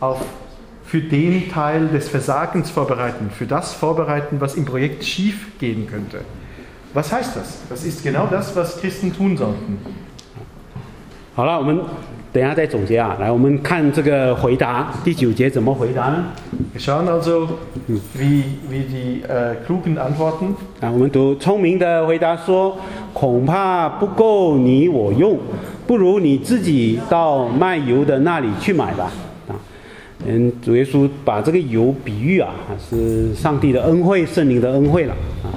für den Teil des Versagens vorbereiten, für das vorbereiten, was im Projekt schief gehen könnte. Was heißt das? Das ist genau das, was Christen tun sollten. 好了，我们等一下再总结来，我们看这个回答第9节怎么回答呢？ Wir schauen also, wie die Klugen antworten. 我们读聪明的回答说：恐怕不够你我用，不如你自己到卖油的那里去买吧。主耶稣把这个油比喻是上帝的恩惠、圣灵的恩惠了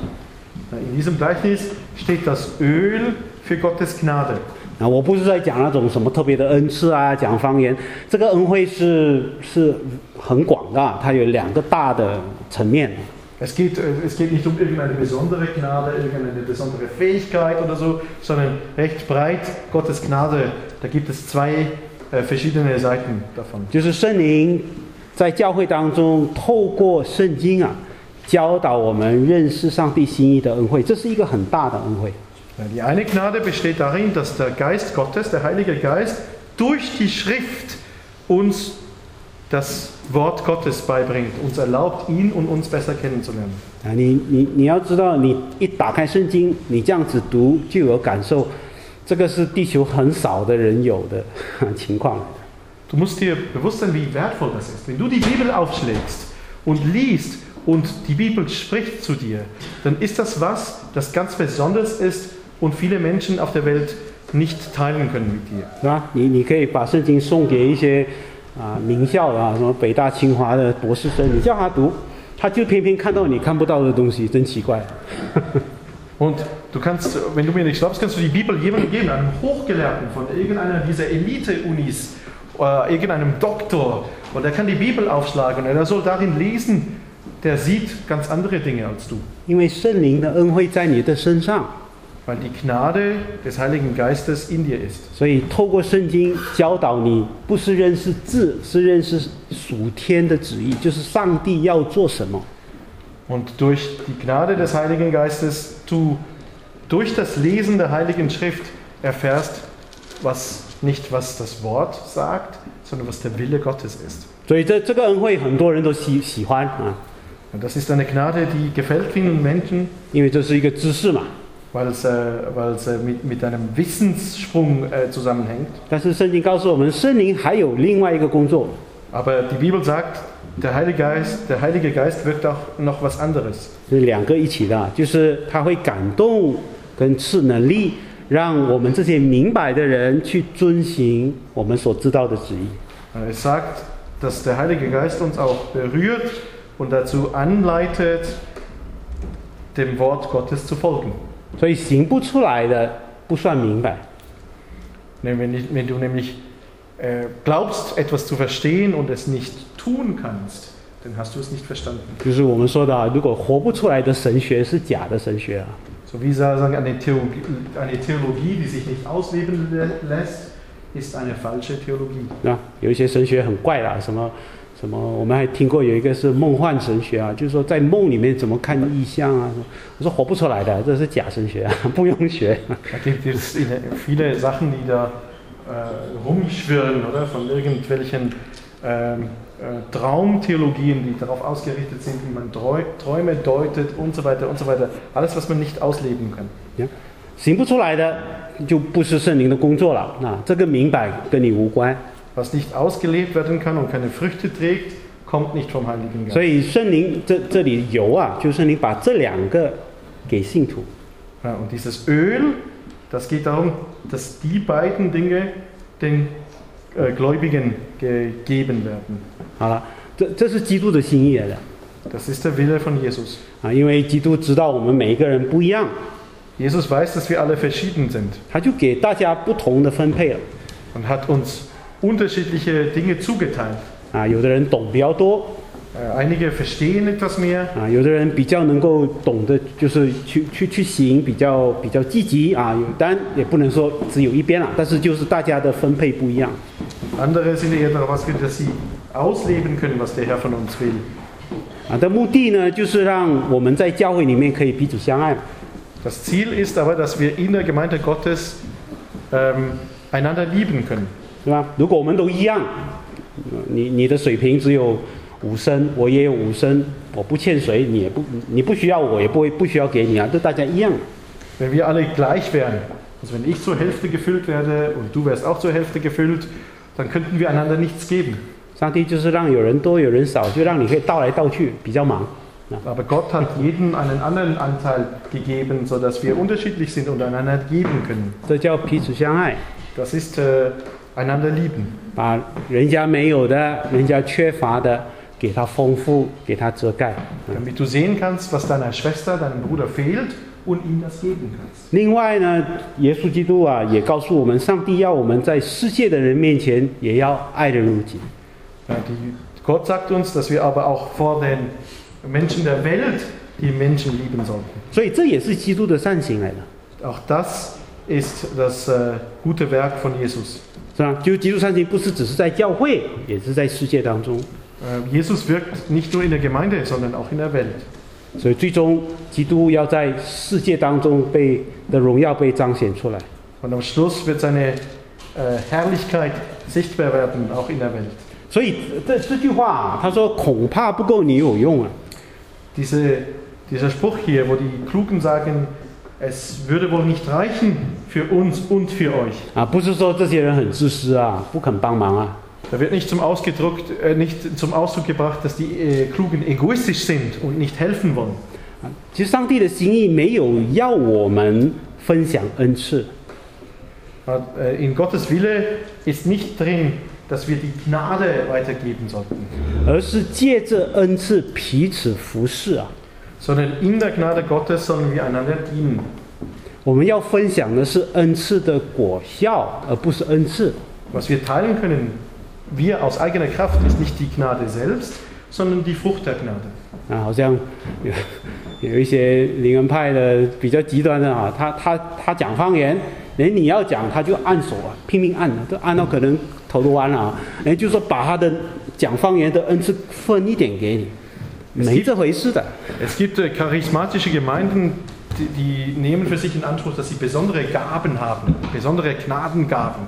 In diesem Gleichnis steht das Öl für Gottes Gnade. 我不是在讲那种什么特别的恩赐讲方言，这个恩惠是很广的，它有2个大的层面。 Es geht nicht um irgendeine besondere Gnade, irgendeine besondere Fähigkeit oder so, sondern recht breit Gottes Gnade. Da gibt es 2 verschiedene Seiten davon. 就是圣灵在教会当中透过圣经教导我们认识上帝心意的恩惠，这是一个很大的恩惠。 Die eine Gnade besteht darin, dass der Geist Gottes, der Heilige Geist, durch die Schrift uns das Wort Gottes beibringt, uns erlaubt, ihn und uns besser kennenzulernen. 你要知道，你一打开圣经，你这样子读就有感受，这个是地球很少的人有的情况。 Du musst dir bewusst sein, wie wertvoll das ist. Wenn du die Bibel aufschlägst und liest und die Bibel spricht zu dir, dann ist das das ganz besonders ist und viele Menschen auf der Welt nicht teilen können mit dir. 是吧？你可以把圣经送给一些名校什么北大清华的博士生，你叫他读，他就偏偏看到你看不到的东西，真奇怪。 Und du kannst, wenn du mir nicht glaubst, kannst du die Bibel jemandem geben, einem Hochgelehrten von irgendeiner dieser Elite-Unis, irgendeinem Doktor, und er kann die Bibel aufschlagen und er soll darin lesen, der sieht ganz andere Dinge als du. 因为圣灵的恩惠在你的身上。 Weil die Gnade des Heiligen Geistes in dir ist. 所以透过圣经教导你，不是认识字，是认识属天的旨意，就是上帝要做什么。 Und durch die Gnade des Heiligen Geistes, du durch das Lesen der Heiligen Schrift erfährst, was das Wort sagt, sondern was der Wille Gottes ist. 所以这个恩惠很多人都喜欢 Und das ist eine Gnade, die gefällt vielen Menschen. 因为这是一个知识嘛。 Weil es mit einem Wissenssprung zusammenhängt. 但是圣经告诉我们，圣灵还有另外一个工作。 Aber die Bibel sagt, der Heilige Geist wirkt auch noch was anderes. 是两个一起的，就是他会感动跟赐能力，让我们这些明白的人去遵行我们所知道的旨意。 Es sagt, dass der Heilige Geist uns auch berührt und dazu anleitet, dem Wort Gottes zu folgen. 所以行不出来的不算明白。 Wenn du nämlich glaubst, etwas zu verstehen und es nicht tun kannst, dann hast du es nicht verstanden. 就是我们说的，如果活不出来的神学是假的神学啊。 So wie sagen, eine Theologie, die sich nicht ausleben lässt, ist eine falsche Theologie. 那有一些神学很怪啦，什么，我们还听过有一个是梦幻神学啊，就是说在梦里面怎么看异象啊。我说活不出来的，这是假神学啊，不用学。 Da gibt es viele Sachen, die da rumschwirren, oder? Von irgendwelchen Traumtheologien, die darauf ausgerichtet sind, wie man Träume deutet und so weiter und so weiter. Alles, was man nicht ausleben kann. 行不出来的就不是圣灵的工作了。那这个明白跟你无关。 Was nicht ausgelebt werden kann und keine Früchte trägt, kommt nicht vom Heiligen Geist. 所以圣灵这里有啊，就是圣灵把这两个给信徒。 Ja, und dieses Öl, das geht darum, dass die beiden Dinge den Gläubigen gegeben werden. 好了，这是基督的心意来的。 Das ist der Wille von Jesus. 啊，因为基督知道我们每一个人不一样， Jesus weiß, dass wir alle verschieden sind 他就给大家不同的分配了。 und hat uns unterschiedliche Dinge zugeteilt. 啊，有的人懂比较多， Einige verstehen etwas mehr. 啊，有的人比较能够懂得，就是去行比较积极啊。当然也不能说只有一边了，但是就是大家的分配不一样。 Andere sind eher darauf ausgerichtet, dass sie ausleben können, was der Herr von uns will. 啊，的目的呢，就是让我们在教会里面可以彼此相爱。 Das Ziel ist aber, dass wir in der Gemeinde Gottes einander lieben können. 是吧？如果我们都一样，你的水瓶只有5升，我也有5升，我不欠水，你不需要我，也不需要给你啊，都大家一样。 Wenn wir alle gleich wären, also wenn ich zur Hälfte gefüllt werde und du wärst auch zur Hälfte gefüllt, dann könnten wir einander nichts geben. 上帝就是让有人多有人少，就让你可以倒来倒去，比较忙。 Aber Gott hat jedem einen anderen Anteil gegeben, sodass wir unterschiedlich sind und einander geben können. 这叫彼此相爱， Das ist einander lieben. 把人家没有的、人家缺乏的，给他丰富，给他遮盖。 Damit du sehen kannst, was deiner Schwester, deinem Bruder fehlt und ihm das geben kannst. 另外呢，耶稣基督啊，也告诉我们，上帝要我们在世界的人面前，也要爱人如己。 Gott sagt uns, dass wir aber auch vor den Menschen der Welt die Menschen lieben sollten. 所以这也是基督的善行来的。 Auch das ist das gute Werk von Jesus. 是吧？就基督善行不是只是在教会，也是在世界当中。 Jesus wirkt nicht nur in der Gemeinde, sondern auch in der Welt. 所以最终，基督要在世界当中的荣耀被彰显出来。 Und am Schluss wird seine Herrlichkeit sichtbar werden, auch in der Welt. 所以这句话啊，他说恐怕不够你有用啊。 Dieser Spruch hier, wo die Klugen sagen, es würde wohl nicht reichen für uns und für euch. 啊，不是说这些人很自私啊，不肯帮忙啊。 Da wird nicht zum Ausdruck gebracht, dass die Klugen egoistisch sind und nicht helfen wollen. 其实上帝的心意没有要我们分享恩赐， In Gottes Wille ist nicht drin, dass wir die Gnade weitergeben sollten, 而是借着恩赐彼此服侍啊。 sondern in der Gnade Gottes sollen wir einander dienen. 我们要分享的是恩赐的果效，而不是恩赐。 Was wir teilen können, wir aus eigener Kraft, ist nicht die Gnade selbst, sondern die Frucht der Gnade. 啊，好像有一些灵恩派的比较极端的啊，他讲方言，你要讲他就按手啊，拼命按，都按到可能头都弯了啊。就说把他的讲方言的恩赐分一点给你，没这回事的。 Es gibt charismatische Gemeinden, die nehmen für sich in Anspruch, dass sie besondere Gaben haben, besondere Gnadengaben,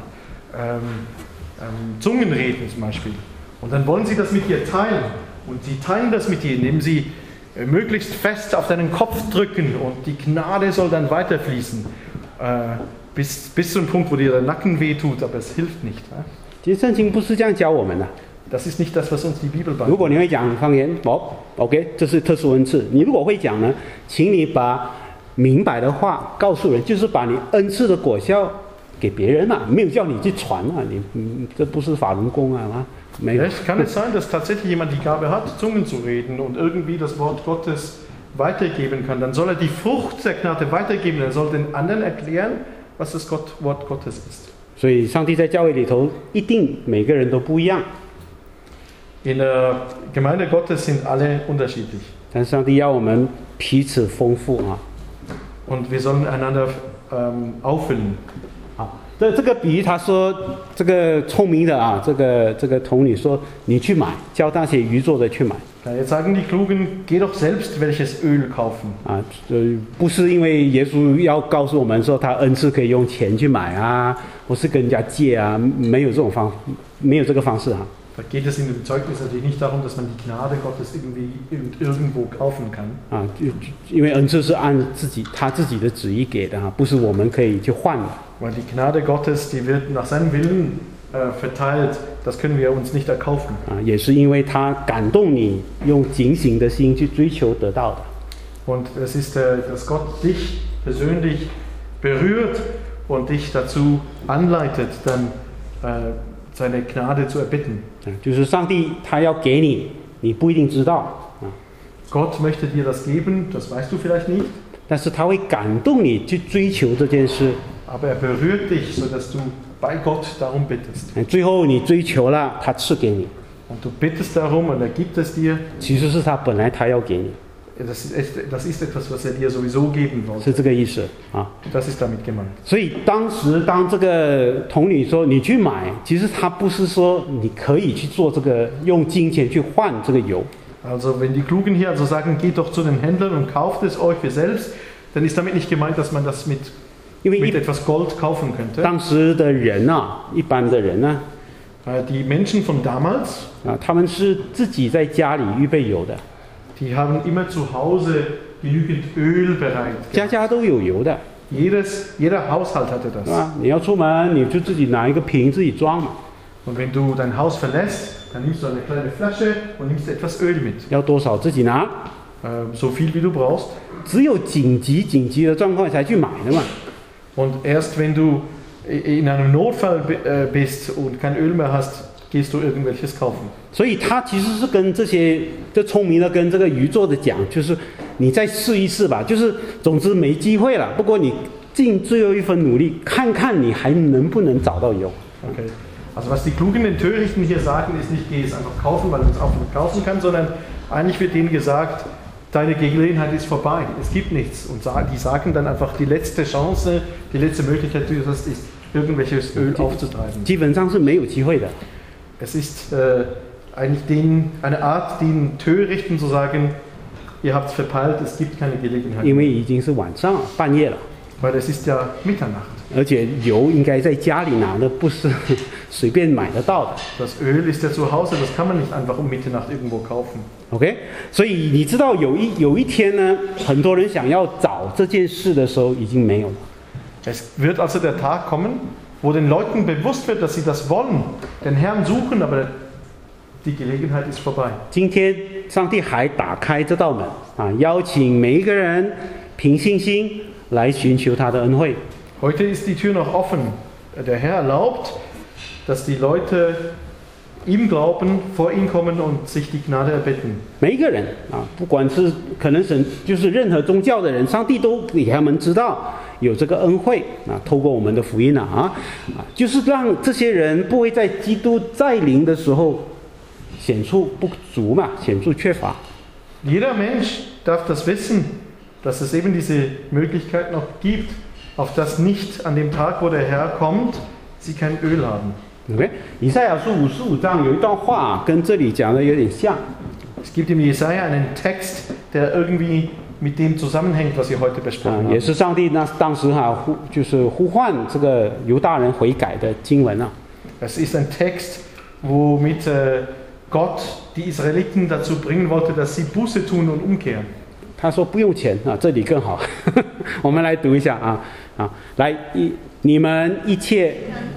Zungenreden zum Beispiel. Und dann wollen sie das mit dir teilen. Und sie teilen das mit dir, indem sie möglichst fest auf deinen Kopf drücken und die Gnade soll dann weiterfließen. Bis zum Punkt, wo dir der Nacken wehtut, aber es hilft nicht. 其实圣经不是这样教我们的。 Das ist nicht das, was uns die Bibel 如果 beibringt. 你会讲方言，OK， 这是特殊恩赐。你如果会讲呢，请你把明白的话告诉人，就是把你恩赐的果效给别人啊，没有叫你去传啊，这不是法轮功啊，没有。 Vielleicht kann es sein, dass tatsächlich jemand die Gabe hat, Zungen zu reden und irgendwie das Wort Gottes weitergeben kann. Dann soll er die Frucht der Gnade weitergeben. Er soll den anderen erklären, was das Wort Gottes ist. 所以上帝在教会里头一定每个人都不一样， In der Gemeinde Gottes sind alle unterschiedlich. 但上帝要我们彼此丰富啊。 Und wir sollen einander auffüllen. 好，这个比喻他说这个聪明的啊，这个童女说你去买，叫那些愚拙的去买 Ja, jetzt sagen die Klugen, geh doch selbst welches Öl kaufen. 啊，不是因为耶稣要告诉我们说他恩赐可以用钱去买啊，或是跟人家借啊，没有这个方式哈、啊。 Da geht es in dem Zeugnis natürlich nicht darum, dass man die Gnade Gottes irgendwie irgendwo kaufen kann. 啊，因为恩赐是按他自己的旨意给的哈、不是我们可以去换的。 Weil die Gnade Gottes, die wird nach seinem Willen verteilt. Das können wir uns nicht erkaufen. 啊，也是因为他感动你，用警醒的心去追求得到的。 Und es ist, dass Gott dich persönlich berührt und dich dazu anleitet, dann seine Gnade zu erbitten. 啊，就是上帝他要给你，你不一定知道啊， Gott möchte dir das geben, das weißt du vielleicht nicht, 但是他会感动你去追求这件事。 aber er berührt dich, sodass du bei Gott darum bittest. 最后你追求了，他赐给你， Und du bittest darum und er gibt es dir. 其实是他本来他要给你， Das ist etwas, was er dir sowieso geben 是 wollte. 这个意思啊。 Das ist damit gemeint. 所以当这个童女说你去买，其实他不是说你可以去做这个用金钱去换这个油， Also wenn die Klugen hier also sagen, geht doch zu den Händlern und kauft es euch für selbst, dann ist damit nicht gemeint, dass man das mit 因为 etwas Gold kaufen könnte. 当时的人啊，一般的人呢， Die Menschen von damals, 啊，他们是自己在家里预备油的， die haben immer zu Hause genügend Öl bereit. 家家都有油的， Jeder Haushalt hatte 是 das. 吧？你要出门，你就自己拿一个瓶自己装嘛， Und wenn du dein Haus verlässt, dann nimmst du eine kleine Flasche und nimmst etwas Öl mit. 要多少自己拿， So viel wie du brauchst. 只有紧急的状况才去买的嘛。 Und erst wenn du in einem Notfall bist und kein Öl mehr hast, gehst du irgendwelches kaufen. 所以他其实是跟这聪明的跟这个愚拙的讲，就是你再试一试吧，就是总之没机会了。不过你尽最后一分努力，看看你还能不能找到油。 Okay. Also was die Klugen den Törichten hier sagen, ist nicht, geh es einfach kaufen, weil man es auch kaufen kann, sondern eigentlich wird denen gesagt, deine Gelegenheit ist vorbei, es gibt nichts. Und die sagen dann einfach, die letzte Chance, die letzte Möglichkeit, die du hast, ist, irgendwelches Öl aufzutreiben. 基本上是没有机会的。 Es ist eigentlich eine Art, den Törichten zu sagen, ihr habt es verpeilt, es gibt keine Gelegenheit. 因为已经是晚上了，半夜了， Weil es ist ja Mitternacht. 而且油应该在家里拿的，不是随便买得到的。 Das Öl ist ja zu Hause, das kann man nicht einfach um Mitternacht irgendwo kaufen. OK， 所以你知道有一天呢，很多人想要找这件事的时候，已经没有了。 Es wird also der Tag kommen, wo den Leuten bewusst wird, dass sie das wollen, den Herrn suchen, aber die Gelegenheit ist vorbei. 今天上帝还打开这道门啊，邀请每一个人凭信心来寻求他的恩惠。 Heute ist die Tür noch offen. Der Herr erlaubt, dass die Leute ihm glauben, vor ihn kommen und sich die Gnade erbitten. 每一个人啊，不管是可能神就是任何宗教的人，上帝都给他们知道有这个恩惠啊，透过我们的福音就是让这些人不会在基督再临的时候显出不足嘛，显出缺乏。 Jeder Mensch darf das wissen, dass es eben diese Möglichkeit noch gibt, auf das nicht an dem Tag, wo der Herr kommt, sie kein Öl haben. OK， 以赛亚书55章有一段话跟这里讲的有点像。 Es gibt im Jesaja einen Text, der irgendwie mit dem zusammenhängt, was wir heute besprochen 也 haben. 是上帝当时就是呼唤这个犹大人悔改的经文啊。 Es ist ein Text, womit Gott die Israeliten dazu bringen wollte, dass sie Buße tun und umkehren. 他说不用钱啊，这里更好。我们来读一下来你们一切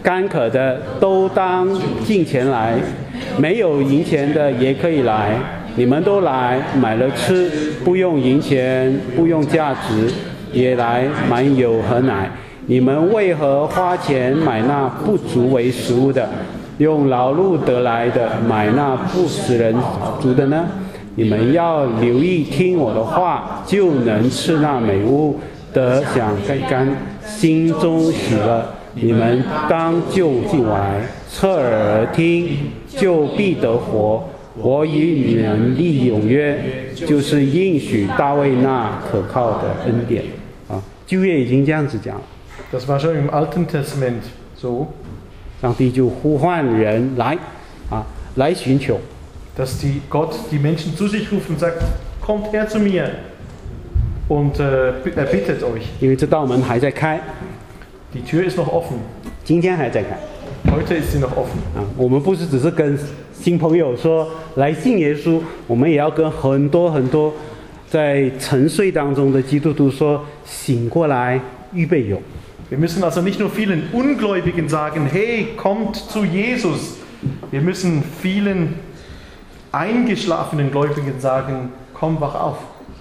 干渴的都当进前来，没有银钱的也可以来。你们都来买了吃，不用银钱，不用价值，也来买油和奶。你们为何花钱买那不足为食物的，用劳碌得来的买那不使人足的呢？你们要留意听我的话，就能吃那美物，得享甘，心中喜乐。你们当就近来，侧耳而听，就必得活。我与你们立永约，就是应许大卫那可靠的恩典。啊，旧约已经这样子讲了。 Das war schon im Alten Testament so. 上帝就呼唤人来，来寻求。 Dass Gott die Menschen zu sich ruft und sagt, kommt her zu mir und bittet euch. 因为这道门还在开。 Die Tür ist noch offen. 今天还在开。 Heute ist sie noch offen. 我们不是只是跟新朋友说来信耶稣，我们也要跟很多很多在沉睡当中的基督徒说，醒过来，预备有。 Wir müssen also nicht nur vielen Ungläubigen sagen, hey, kommt zu Jesus. Wir müssen vielen eingeschlafenen Gläubigen sagen, komm, wach auf.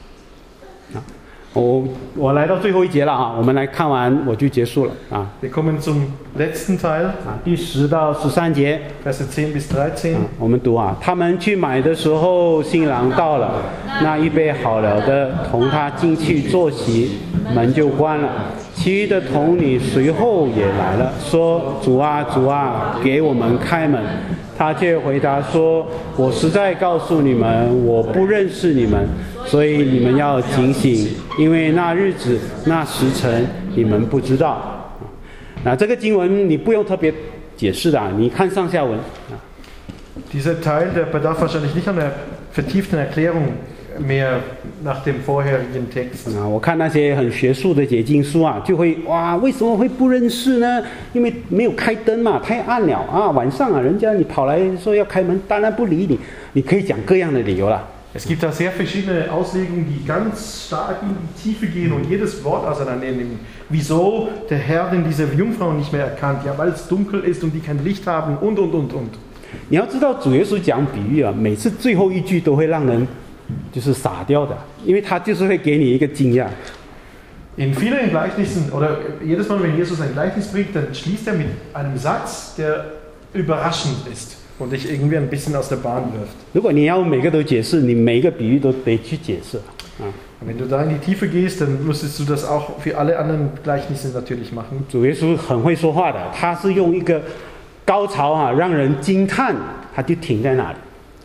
我来到最后一节了啊，我们来看完我就结束了啊。 Wir kommen zum letzten Teil. 第10到13节 Verse 10 bis 13. 我们读啊，他们去买的时候，新郎到了，那预备好了的同他进去坐席，门就关了。其余的童女随后也来了，说：“主啊，主啊，给我们开门。”他却回答说：“我实在告诉你们，我不认识你们，所以你们要警醒，因为那日子、那时辰你们不知道。”那这个经文你不用特别解释的，你看上下文。 Dieser Teil, der bedarf wahrscheinlich nicht einer vertieften Erklärung mehr nach dem vorherigen Text. 我看那些很学术的解经书啊，就会哇，为什么会不认识呢？因为没有开灯嘛，太暗了啊，晚上啊，人家你跑来说要开门，当然不理你，你可以讲各样的理由啦。 Es gibt da sehr verschiedene Auslegungen, die ganz stark in die Tiefe gehen und jedes Wort auseinandernehmen. Wieso der Herr denn diese Jungfrau nicht mehr erkannt? Ja, weil es dunkel ist und die kein Licht haben und. 你要知道，主耶稣讲比喻啊，每次最后一句都会让人就是傻掉的，因为他就是会给你一个惊讶。 In vielen Gleichnissen oder jedes Mal, wenn Jesus ein Gleichnis bringt, dann schließt er mit einem Satz, der überraschend ist und dich irgendwie ein bisschen aus der Bahn wirft. 如果你要每个都解释，你每一个比喻都得去解释啊。 Wenn du da in die Tiefe gehst, dann müsstest du das auch für alle anderen Gleichnisse natürlich machen. 主耶稣很会说话的，他是用一个高潮啊，让人惊叹，他就停在那里。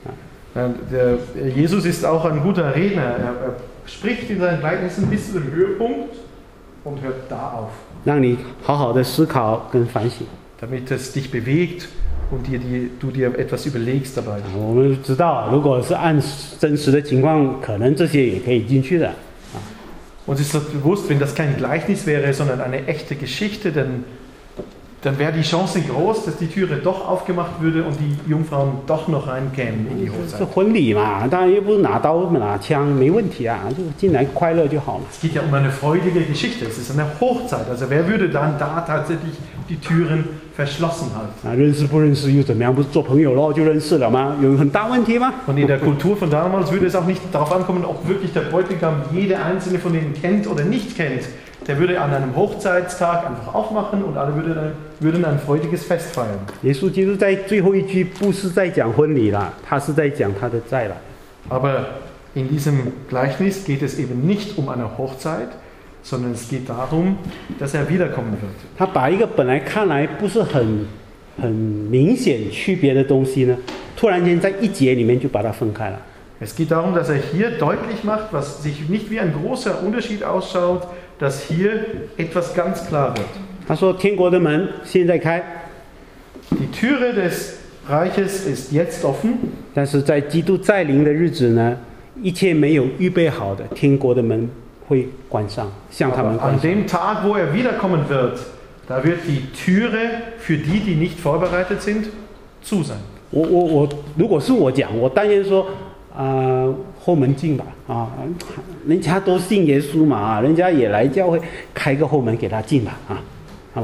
Jesus ist auch ein guter Redner. Er spricht in seinen Gleichnissen bis zu dem Höhepunkt und hört da auf. 让你好好的思考跟反省。 Damit es dich bewegt und du dir etwas überlegst dabei. 我们知道，如果是按真实的情况，可能这些也可以进去的。 Uns ist bewusst, wenn das kein Gleichnis wäre, sondern eine echte Geschichte, dann wäre die Chance groß, dass die Türe doch aufgemacht würde und die Jungfrauen doch noch reinkämen in die Hochzeit. 是婚礼嘛，当然又不是拿刀拿枪，没问题啊，就进来快乐就好了。 Es geht ja um eine freudige Geschichte. Es ist eine Hochzeit. Also wer würde dann da tatsächlich die Türen verschlossen halten? 认识不认识又怎么样？不是做朋友咯就认识了吗？有很大问题吗？ Und in der Kultur von damals würde es auch nicht darauf ankommen, ob wirklich der Bräutigam jede einzelne von denen kennt oder nicht kennt. Der würde an einem Hochzeitstag einfach aufmachen und alle würden ein freudiges Fest feiern. 耶稣基督在最后一句不是在讲婚礼啦，他是在讲他的再来。 Aber in diesem Gleichnis geht es eben nicht um eine Hochzeit, sondern es geht darum, dass er wiederkommen wird. 他把一个本来看来不是很明显区别的东西呢，突然间在一节里面就把它分开了。 Es geht darum, dass er hier deutlich macht, was sich nicht wie ein großer Unterschied ausschaut, dass hier etwas ganz klar wird. 他说：“天国的门现在开， Die Türe des Reiches ist jetzt offen. 但是在基督再临的日子呢，一切没有预备好的，天国的门会关上，向他们关 An 上。 dem Tag, wo er wiederkommen wird, da wird die Türe für die nicht vorbereitet sind, zu sein. 我如果是我讲，我但愿说。”后门进吧啊！人家都信耶稣嘛啊，人家也来教会，开个后门给他进吧啊，好吧？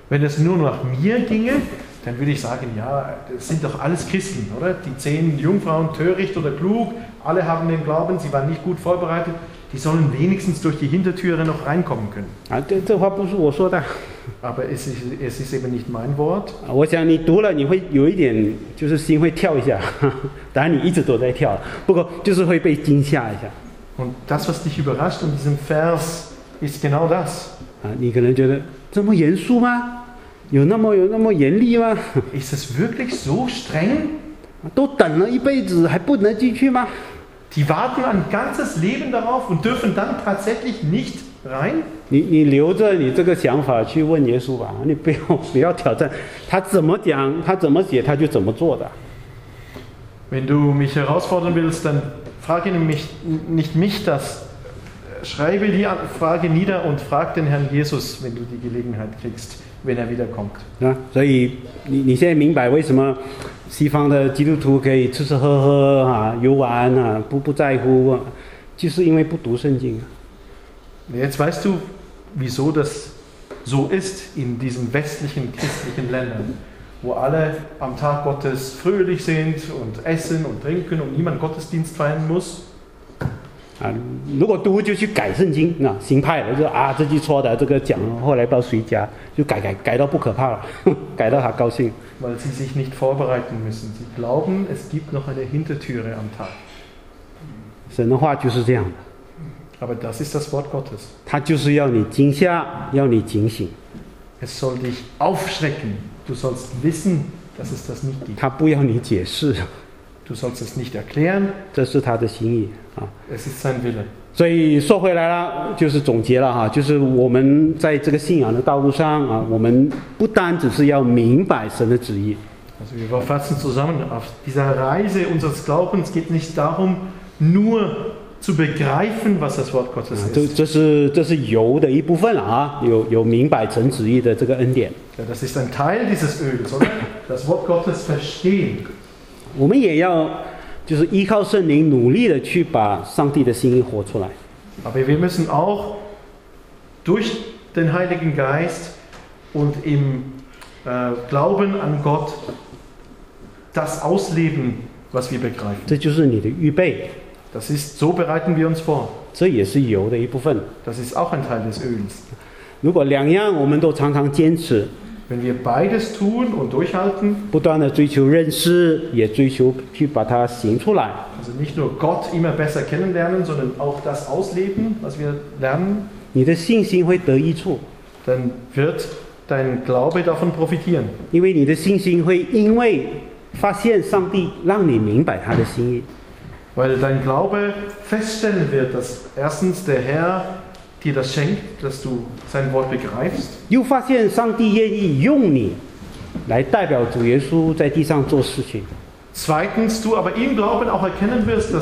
Wenn es nur nach mir ginge, dann würde ich sagen, ja, das sind doch alles Christen, oder? Die 10 Jungfrauen, töricht oder klug, alle haben den Glauben, sie waren nicht gut vorbereitet, die sollen wenigstens durch die Hintertüre noch reinkommen können. 啊，这话不是我说的。 Aber es ist eben nicht mein Wort. 我想你读了，你会有一点就是心会跳一下，当然你一直都在跳，不过就是会被惊吓一下。 Und das, was dich überrascht in diesem Vers, ist genau das. 啊，你可能觉得这么严肃吗？有那么严厉吗？ Ist es wirklich so streng? 都等了一辈子还不能进去吗？ Die warten ein ganzes Leben darauf und dürfen dann tatsächlich nicht rein? 你留着你这个想法去问耶稣吧，你不要挑战，他怎么讲，他怎么写，他就怎么做的。 Wenn du mich herausfordern willst, dann frage nicht mich das. Schreibe die Frage nieder und frag den Herrn Jesus, wenn du die Gelegenheit kriegst, wenn er wiederkommt. 啊，所以你现在明白为什么西方的基督徒可以吃吃喝喝啊、游玩啊，不在乎啊，就是因为不读圣经啊。 Jetzt weißt du, wieso das so ist in diesen westlichen christlichen Ländern, wo alle am Tag Gottes fröhlich sind und essen und trinken und niemand Gottesdienst feiern muss. 啊，如果读就去改圣经啊，新派的就啊这句错的，这个讲后来不知道谁加，就改到不可怕了，改到他高兴。 Weil sie sich nicht vorbereiten müssen. Sie glauben, es gibt noch eine Hintertüre am Tag. 神的话就是这样的， Aber das ist das Wort Gottes. 他就是要你惊吓，要你警醒， Es soll dich aufschrecken. Du sollst wissen, dass es das nicht gibt. 他不要你解释， Du sollst es nicht erklären. 这是他的心意啊。 Es ist sein Wille. 所以说回来了，就是总结了哈，就是我们在这个信仰的道路上啊，我们不单只是要明白神的旨意， Also wir fassen zusammen, auf dieser Reise unseres Glaubens geht nicht darum, nur zu begreifen, was das Wort Gottes 啊， ist. 这是油的一部分了啊，有明白神旨意的这个恩典， Ja, das ist ein Teil dieses Öls, oder? Das Wort Gottes verstehen. 我们也要就是依靠圣灵，努力的去把上帝的心意活出来。 Aber wir müssen auch durch den Heiligen Geist und im Glauben an Gott das ausleben, was wir begreifen. 这就是你的预备， Das ist, so bereiten wir uns vor. 这也是油的一部分。 Das ist auch ein Teil des Öls. 如果两样我们都常常坚持， Wenn wir beides tun und durchhalten, 不断的追求认识，也追求去把它行出来， also nicht nur Gott immer besser kennenlernen, sondern auch das ausleben, was wir lernen, 你的信心会得益处， dann wird dein Glaube davon profitieren. 因为你的信心会因为发现上帝让你明白他的心意， Weil dein Glaube feststellen wird, dass erstens der Herr dir das schenkt, dass du sein Wort begreifst. 又发现上帝愿意用你来代表主耶稣在地上做事情。 Zweitens, du aber im Glauben auch erkennen wirst,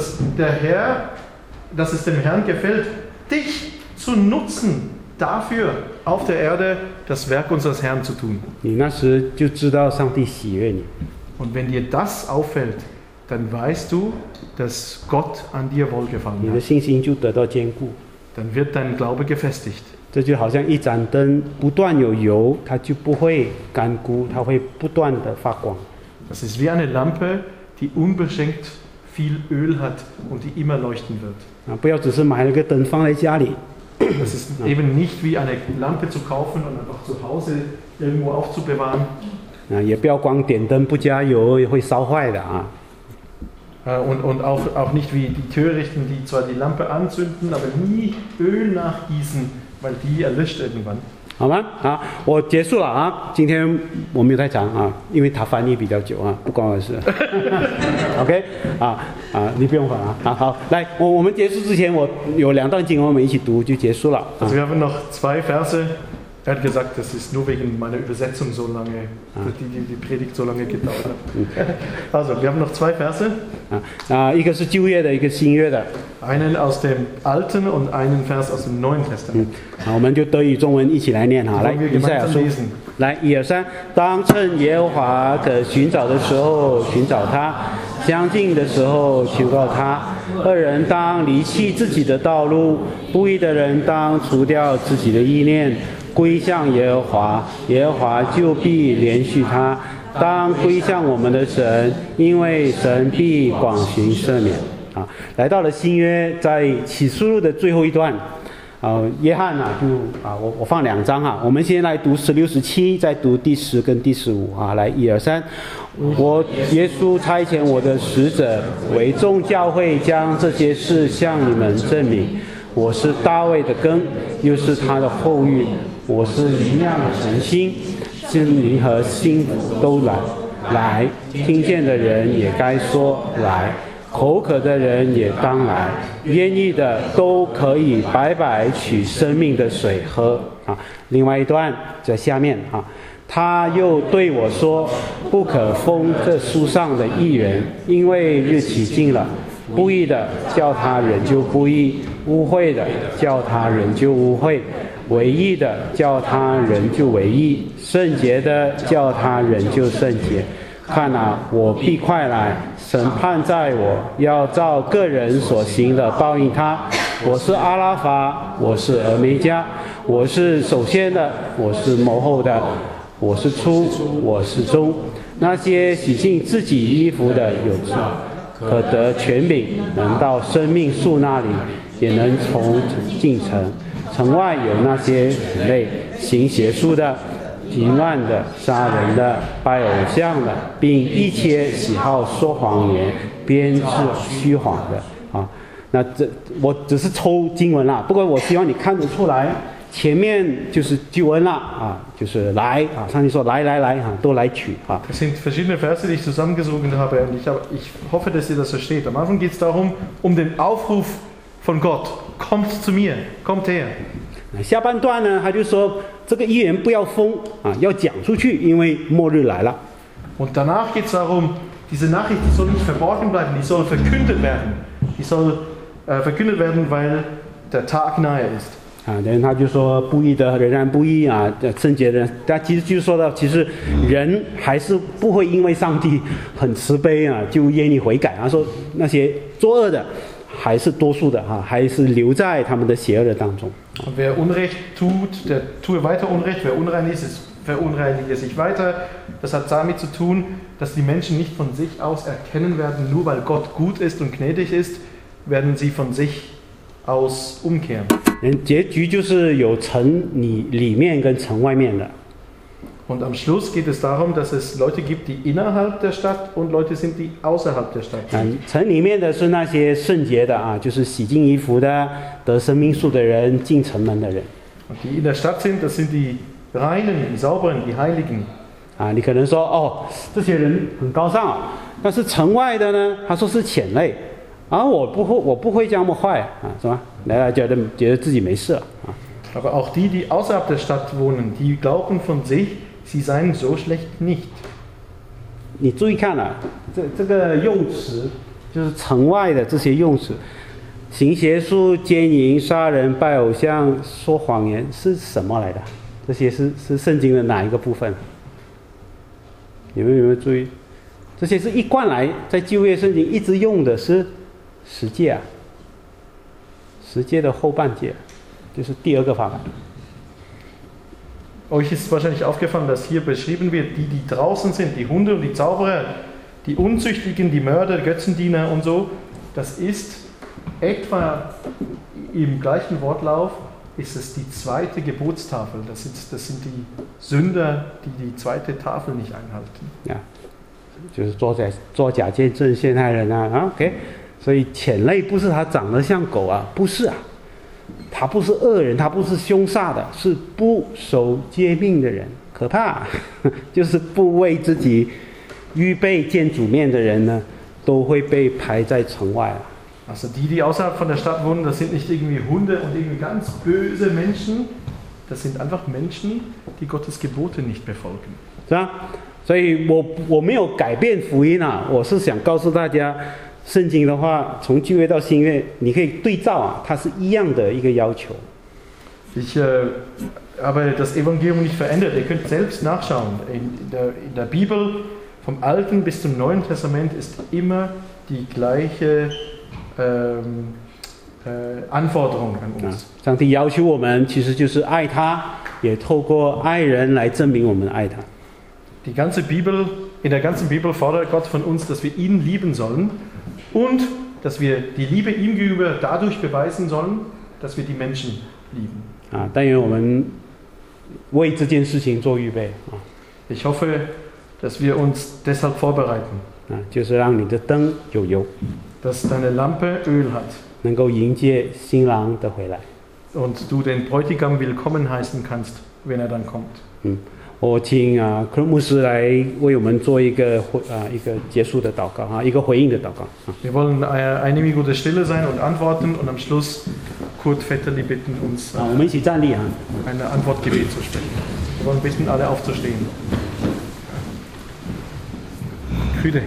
dass es dem Herrn gefällt, dich zu nutzen, dafür auf der Erde das Werk unseres Herrn zu tun. 你那时就知道上帝喜悦你。 Und wenn dir das auffällt, dann weißt du, dass Gott an dir Wohlgefallen 你的 hat. 信心就得到坚固。 Dann wird dein Glaube gefestigt. 这就好像一盏灯，不断有油，它就不会干枯，它会不断的发光。 Das ist wie eine Lampe, die unbeschränkt viel Öl hat und die immer leuchten wird. 啊，不要只是买了个灯放在家里， Das ist eben nicht wie eine Lampe zu kaufen und einfach zu Hause irgendwo aufzubewahren. 啊，也不要光点灯不加油，会烧坏的啊。 Und auch nicht wie die Törichten, die zwar die Lampe anzünden, aber nie Öl nachgießen, weil die erlischt irgendwann. 好吗？好，我结束了啊。今天我没有太长啊，因为他翻译比较久啊，不关我的事。OK， 你不用管啊。好，来，我们结束之前，我有2段经文，我们一起读就结束了。 Also wir haben noch 2 Verse. Er hat gesagt, das ist nur wegen meiner Übersetzung so lange, die Predigt so lange gedauert hat. Also, wir haben noch 2 Verse. 一个是旧约的，一个新约的。 Einen aus dem Alten und einen Vers aus dem Neuen Testament. 好，我们就德语中文一起来念哈。来， Wollen wir 以赛亚 gemeinsam 书， lesen? 来1、2、3，当趁耶和华可寻找的时候寻找他，相近的时候求告他。恶人当离弃自己的道路，不义的人当除掉自己的意念。 归向耶和华，耶和华就必怜恤他。当归向我们的神，因为神必广行赦免。啊，来到了新约，在启示录的最后一段。约翰我放2章我们先来读16、17，再读第10跟第15来1、2、3。我耶稣差遣我的使者，为众教会将这些事向你们证明。我是大卫的根，又是他的后裔。我是灵亮的晨星，心灵和心都来，听见的人也该说来。口渴的人也当来，愿意的都可以白白取生命的水喝。另外一段在下面他又对我说：不可封这书上的义人，因为日期近了。不义的叫他仍旧不义，污秽的叫他仍旧污秽，为义的叫他仍旧为义，圣洁的叫他仍旧圣洁。看我必快来，审判在我，要照个人所行的报应他。我是阿拉法，我是俄梅加，我是首先的，我是末后的，我是初，我是终。那些洗净自己衣服的有罪，可得权柄，能到生命树那里，也能进城。城外有那些腐类、行邪术的、淫乱的、杀人的、拜偶像的，并一切喜好说谎言、编制虚谎的那我只是抽经文啦，不过我希望你看得出来，前面就是救恩啦就是来上帝说来都来取 Das sind verschiedene Verse, die ich zusammengesogen habe, und ich hoffe, dass ihr das versteht. Am Anfang geht es darum, den Aufruf von Gott: Kommt zu mir, kommt her. 下半段呢，他就说这个预言不要封要讲出去，因为末日来了。 Und danach geht es darum, diese Nachricht, die soll nicht verborgen bleiben, die soll verkündet werden. Die soll verkündet werden, weil der Tag nahe ist. 然后他就说不义的仍然不义圣洁的人，他其实就说到，其实人还是不会因为上帝很慈悲就愿意悔改。他说那些作恶的还是多数的还是留在他们的邪恶的当中。 Und wer Unrecht tut, der tue weiter Unrecht. Wer unrein ist, verunreinige sich weiter. Das hat damit zu tun, dass die Menschen nicht von sich aus erkennen werden, nur weil Gott gut ist und gnädig ist, werden sie von sich aus umkehren. 结局就是有城里面跟城外面的。 Und am Schluss geht es darum, dass es Leute gibt, die innerhalb der Stadt und Leute sind, die außerhalb der Stadt sind. 城里面的是那些圣洁的就是洗净衣服的、得生命树的人、进城门的人。 Und die in der Stadt sind, das sind die Reinen, die Sauberen, die Heiligen. 你可能说这些人很高尚但是城外的呢，他说是犬类我不会这么坏是吧？来觉得自己没事了 Aber auch die außerhalb der Stadt wohnen, die glauben von sich, sie seien so schlecht nicht. 你注意看这个用词就是城外的这些用词，行邪术、奸淫、杀人、拜偶像、说谎言是什么来的？这些是圣经的哪一个部分？有没有注意？这些是一贯来在旧约圣经一直用的是十诫十诫的后半诫，就是第2个法版。 Euch ist wahrscheinlich aufgefallen, dass hier beschrieben wird, die draußen sind, die Hunde und die Zauberer, die Unzüchtigen, die Mörder, Götzendiener und so. Das ist etwa im gleichen Wortlauf, ist es die 2. Gebotstafel. Das sind die Sünder, die 2. Tafel nicht einhalten. 就是作假见证、陷害人OK， 所以犬类不是它长得像狗不是他不是恶人，他不是凶煞的，是不守诫命的人，可怕就是不为自己预备见主面的人呢，都会被排在城外 Also die außerhalb von der Stadt wohnen, das sind nicht irgendwie Hunde und irgendwie ganz böse Menschen, das sind einfach Menschen, die Gottes Gebote nicht befolgen. 是吧？所以我没有改变福音我是想告诉大家，圣经的话，从旧约到新约，你可以对照它是一样的一个要求。 Ich habe das Evangelium nicht verändert. Ihr könnt selbst nachschauen. In der Bibel, vom Alten bis zum Neuen Testament, ist immer die gleiche Anforderung an uns. 上帝要求我们，其实就是爱他， 也透过爱人来证明我们爱他。 In der ganzen Bibel fordert Gott von uns, dass wir ihn lieben sollen und dass wir die Liebe ihm gegenüber dadurch beweisen sollen, dass wir die Menschen lieben. 但愿我们为这件事情做预备 Ich hoffe, dass wir uns deshalb vorbereiten. 就是让你的灯有油， Dass deine Lampe Öl hat 能够迎接新郎的回来。 und du den Bräutigam willkommen heißen kannst, wenn er dann kommt. 我请克鲁牧师来为我们做一个结束的祷告一个回应的祷告 Wir wollen eine Minute Stille sein und antworten und am Schluss Kurt Vetterli bitten, uns 我们一起站立 eine Antwortgebet zu sprechen. Wir wollen bitten, alle aufzustehen. Küde.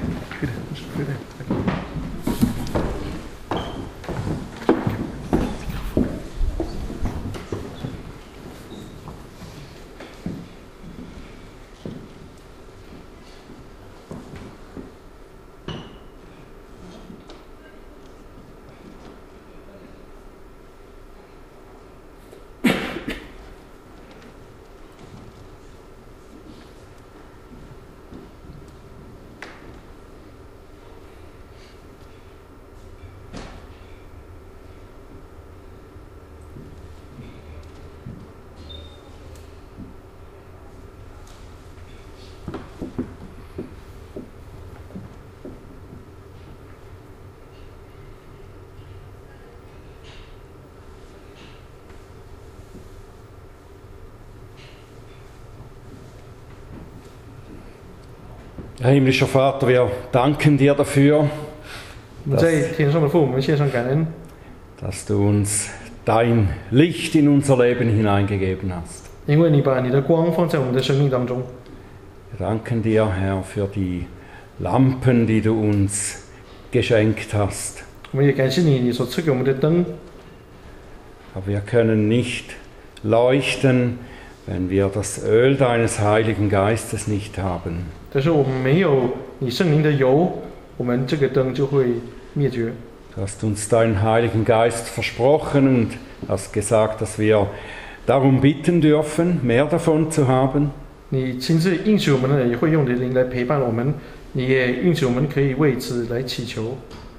Herr himmlischer Vater, wir danken dir dafür, 我们在天上的父，我们献上感恩， dass du uns dein Licht in unser Leben hineingegeben hast. 因为你把你的光放在我们的生命当中。 Wir danken dir, Herr, für die Lampen, die du uns geschenkt hast. 我们也感谢你，你所赐给我们的灯。 Aber wir können nicht leuchten, wenn wir das Öl deines Heiligen Geistes nicht haben. 但是我们没有你圣灵的油，我们这个灯就会灭绝。 Du hast uns deinen Heiligen Geist versprochen und hast gesagt, dass wir darum bitten dürfen, mehr davon zu haben. 你亲自应许我们的，也会用你的灵来陪伴我们。你也应许我们可以为此来祈求。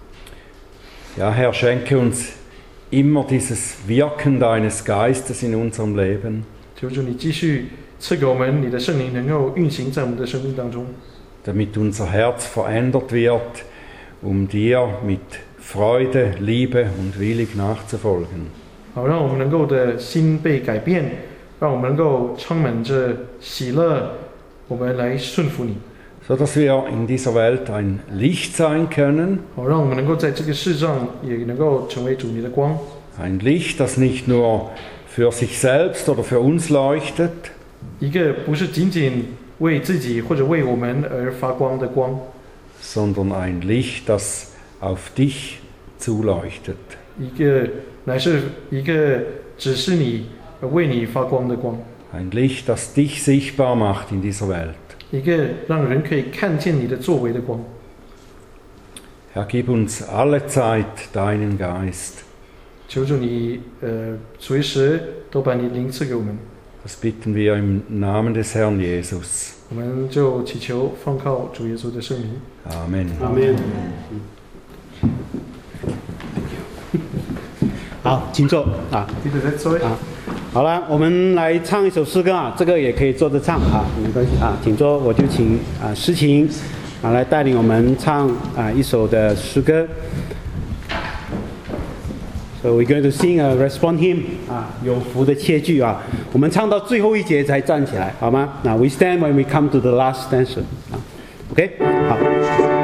Ja, Herr, schenke uns immer dieses Wirken deines Geistes in unserem Leben. 求主你继续赐给我们你的圣灵，能够运行在我们的生命当中， damit unser Herz verändert wird, dir mit Freude, Liebe und willig nachzufolgen. 好让我们能够的心被改变，让我们能够充满着喜乐，我们来顺服你， So dass wir in dieser Welt ein Licht sein können, 好让我们能够在这个世上也能够成为主你的光， ein Licht, das nicht nur für sich selbst oder für uns leuchtet, 一个不是仅仅为自己或者为我们而发光的光， sondern ein Licht, das auf dich zuleuchtet. 乃是一个只是你为你发光的光， Ein Licht, das dich sichtbar macht in dieser Welt. 一个让人可以看见你的作为的光。 Herr, gib uns alle Zeit deinen Geist. 求主你随时都把你灵赐给我们， Das bitten wir im Namen des Herrn Jesus. 我们就祈求奉靠主耶稣的圣名。 Amen. Amen. 好，请坐记得再说。 好了，我们来唱一首诗歌这个也可以坐着唱没关系请坐。我就请诗琴来带领我们唱一首的诗歌。So we're going to sing a response hymn 有福的切句我们唱到最后一节才站起来，好吗？那 we stand when we come to the last stanza OK 好。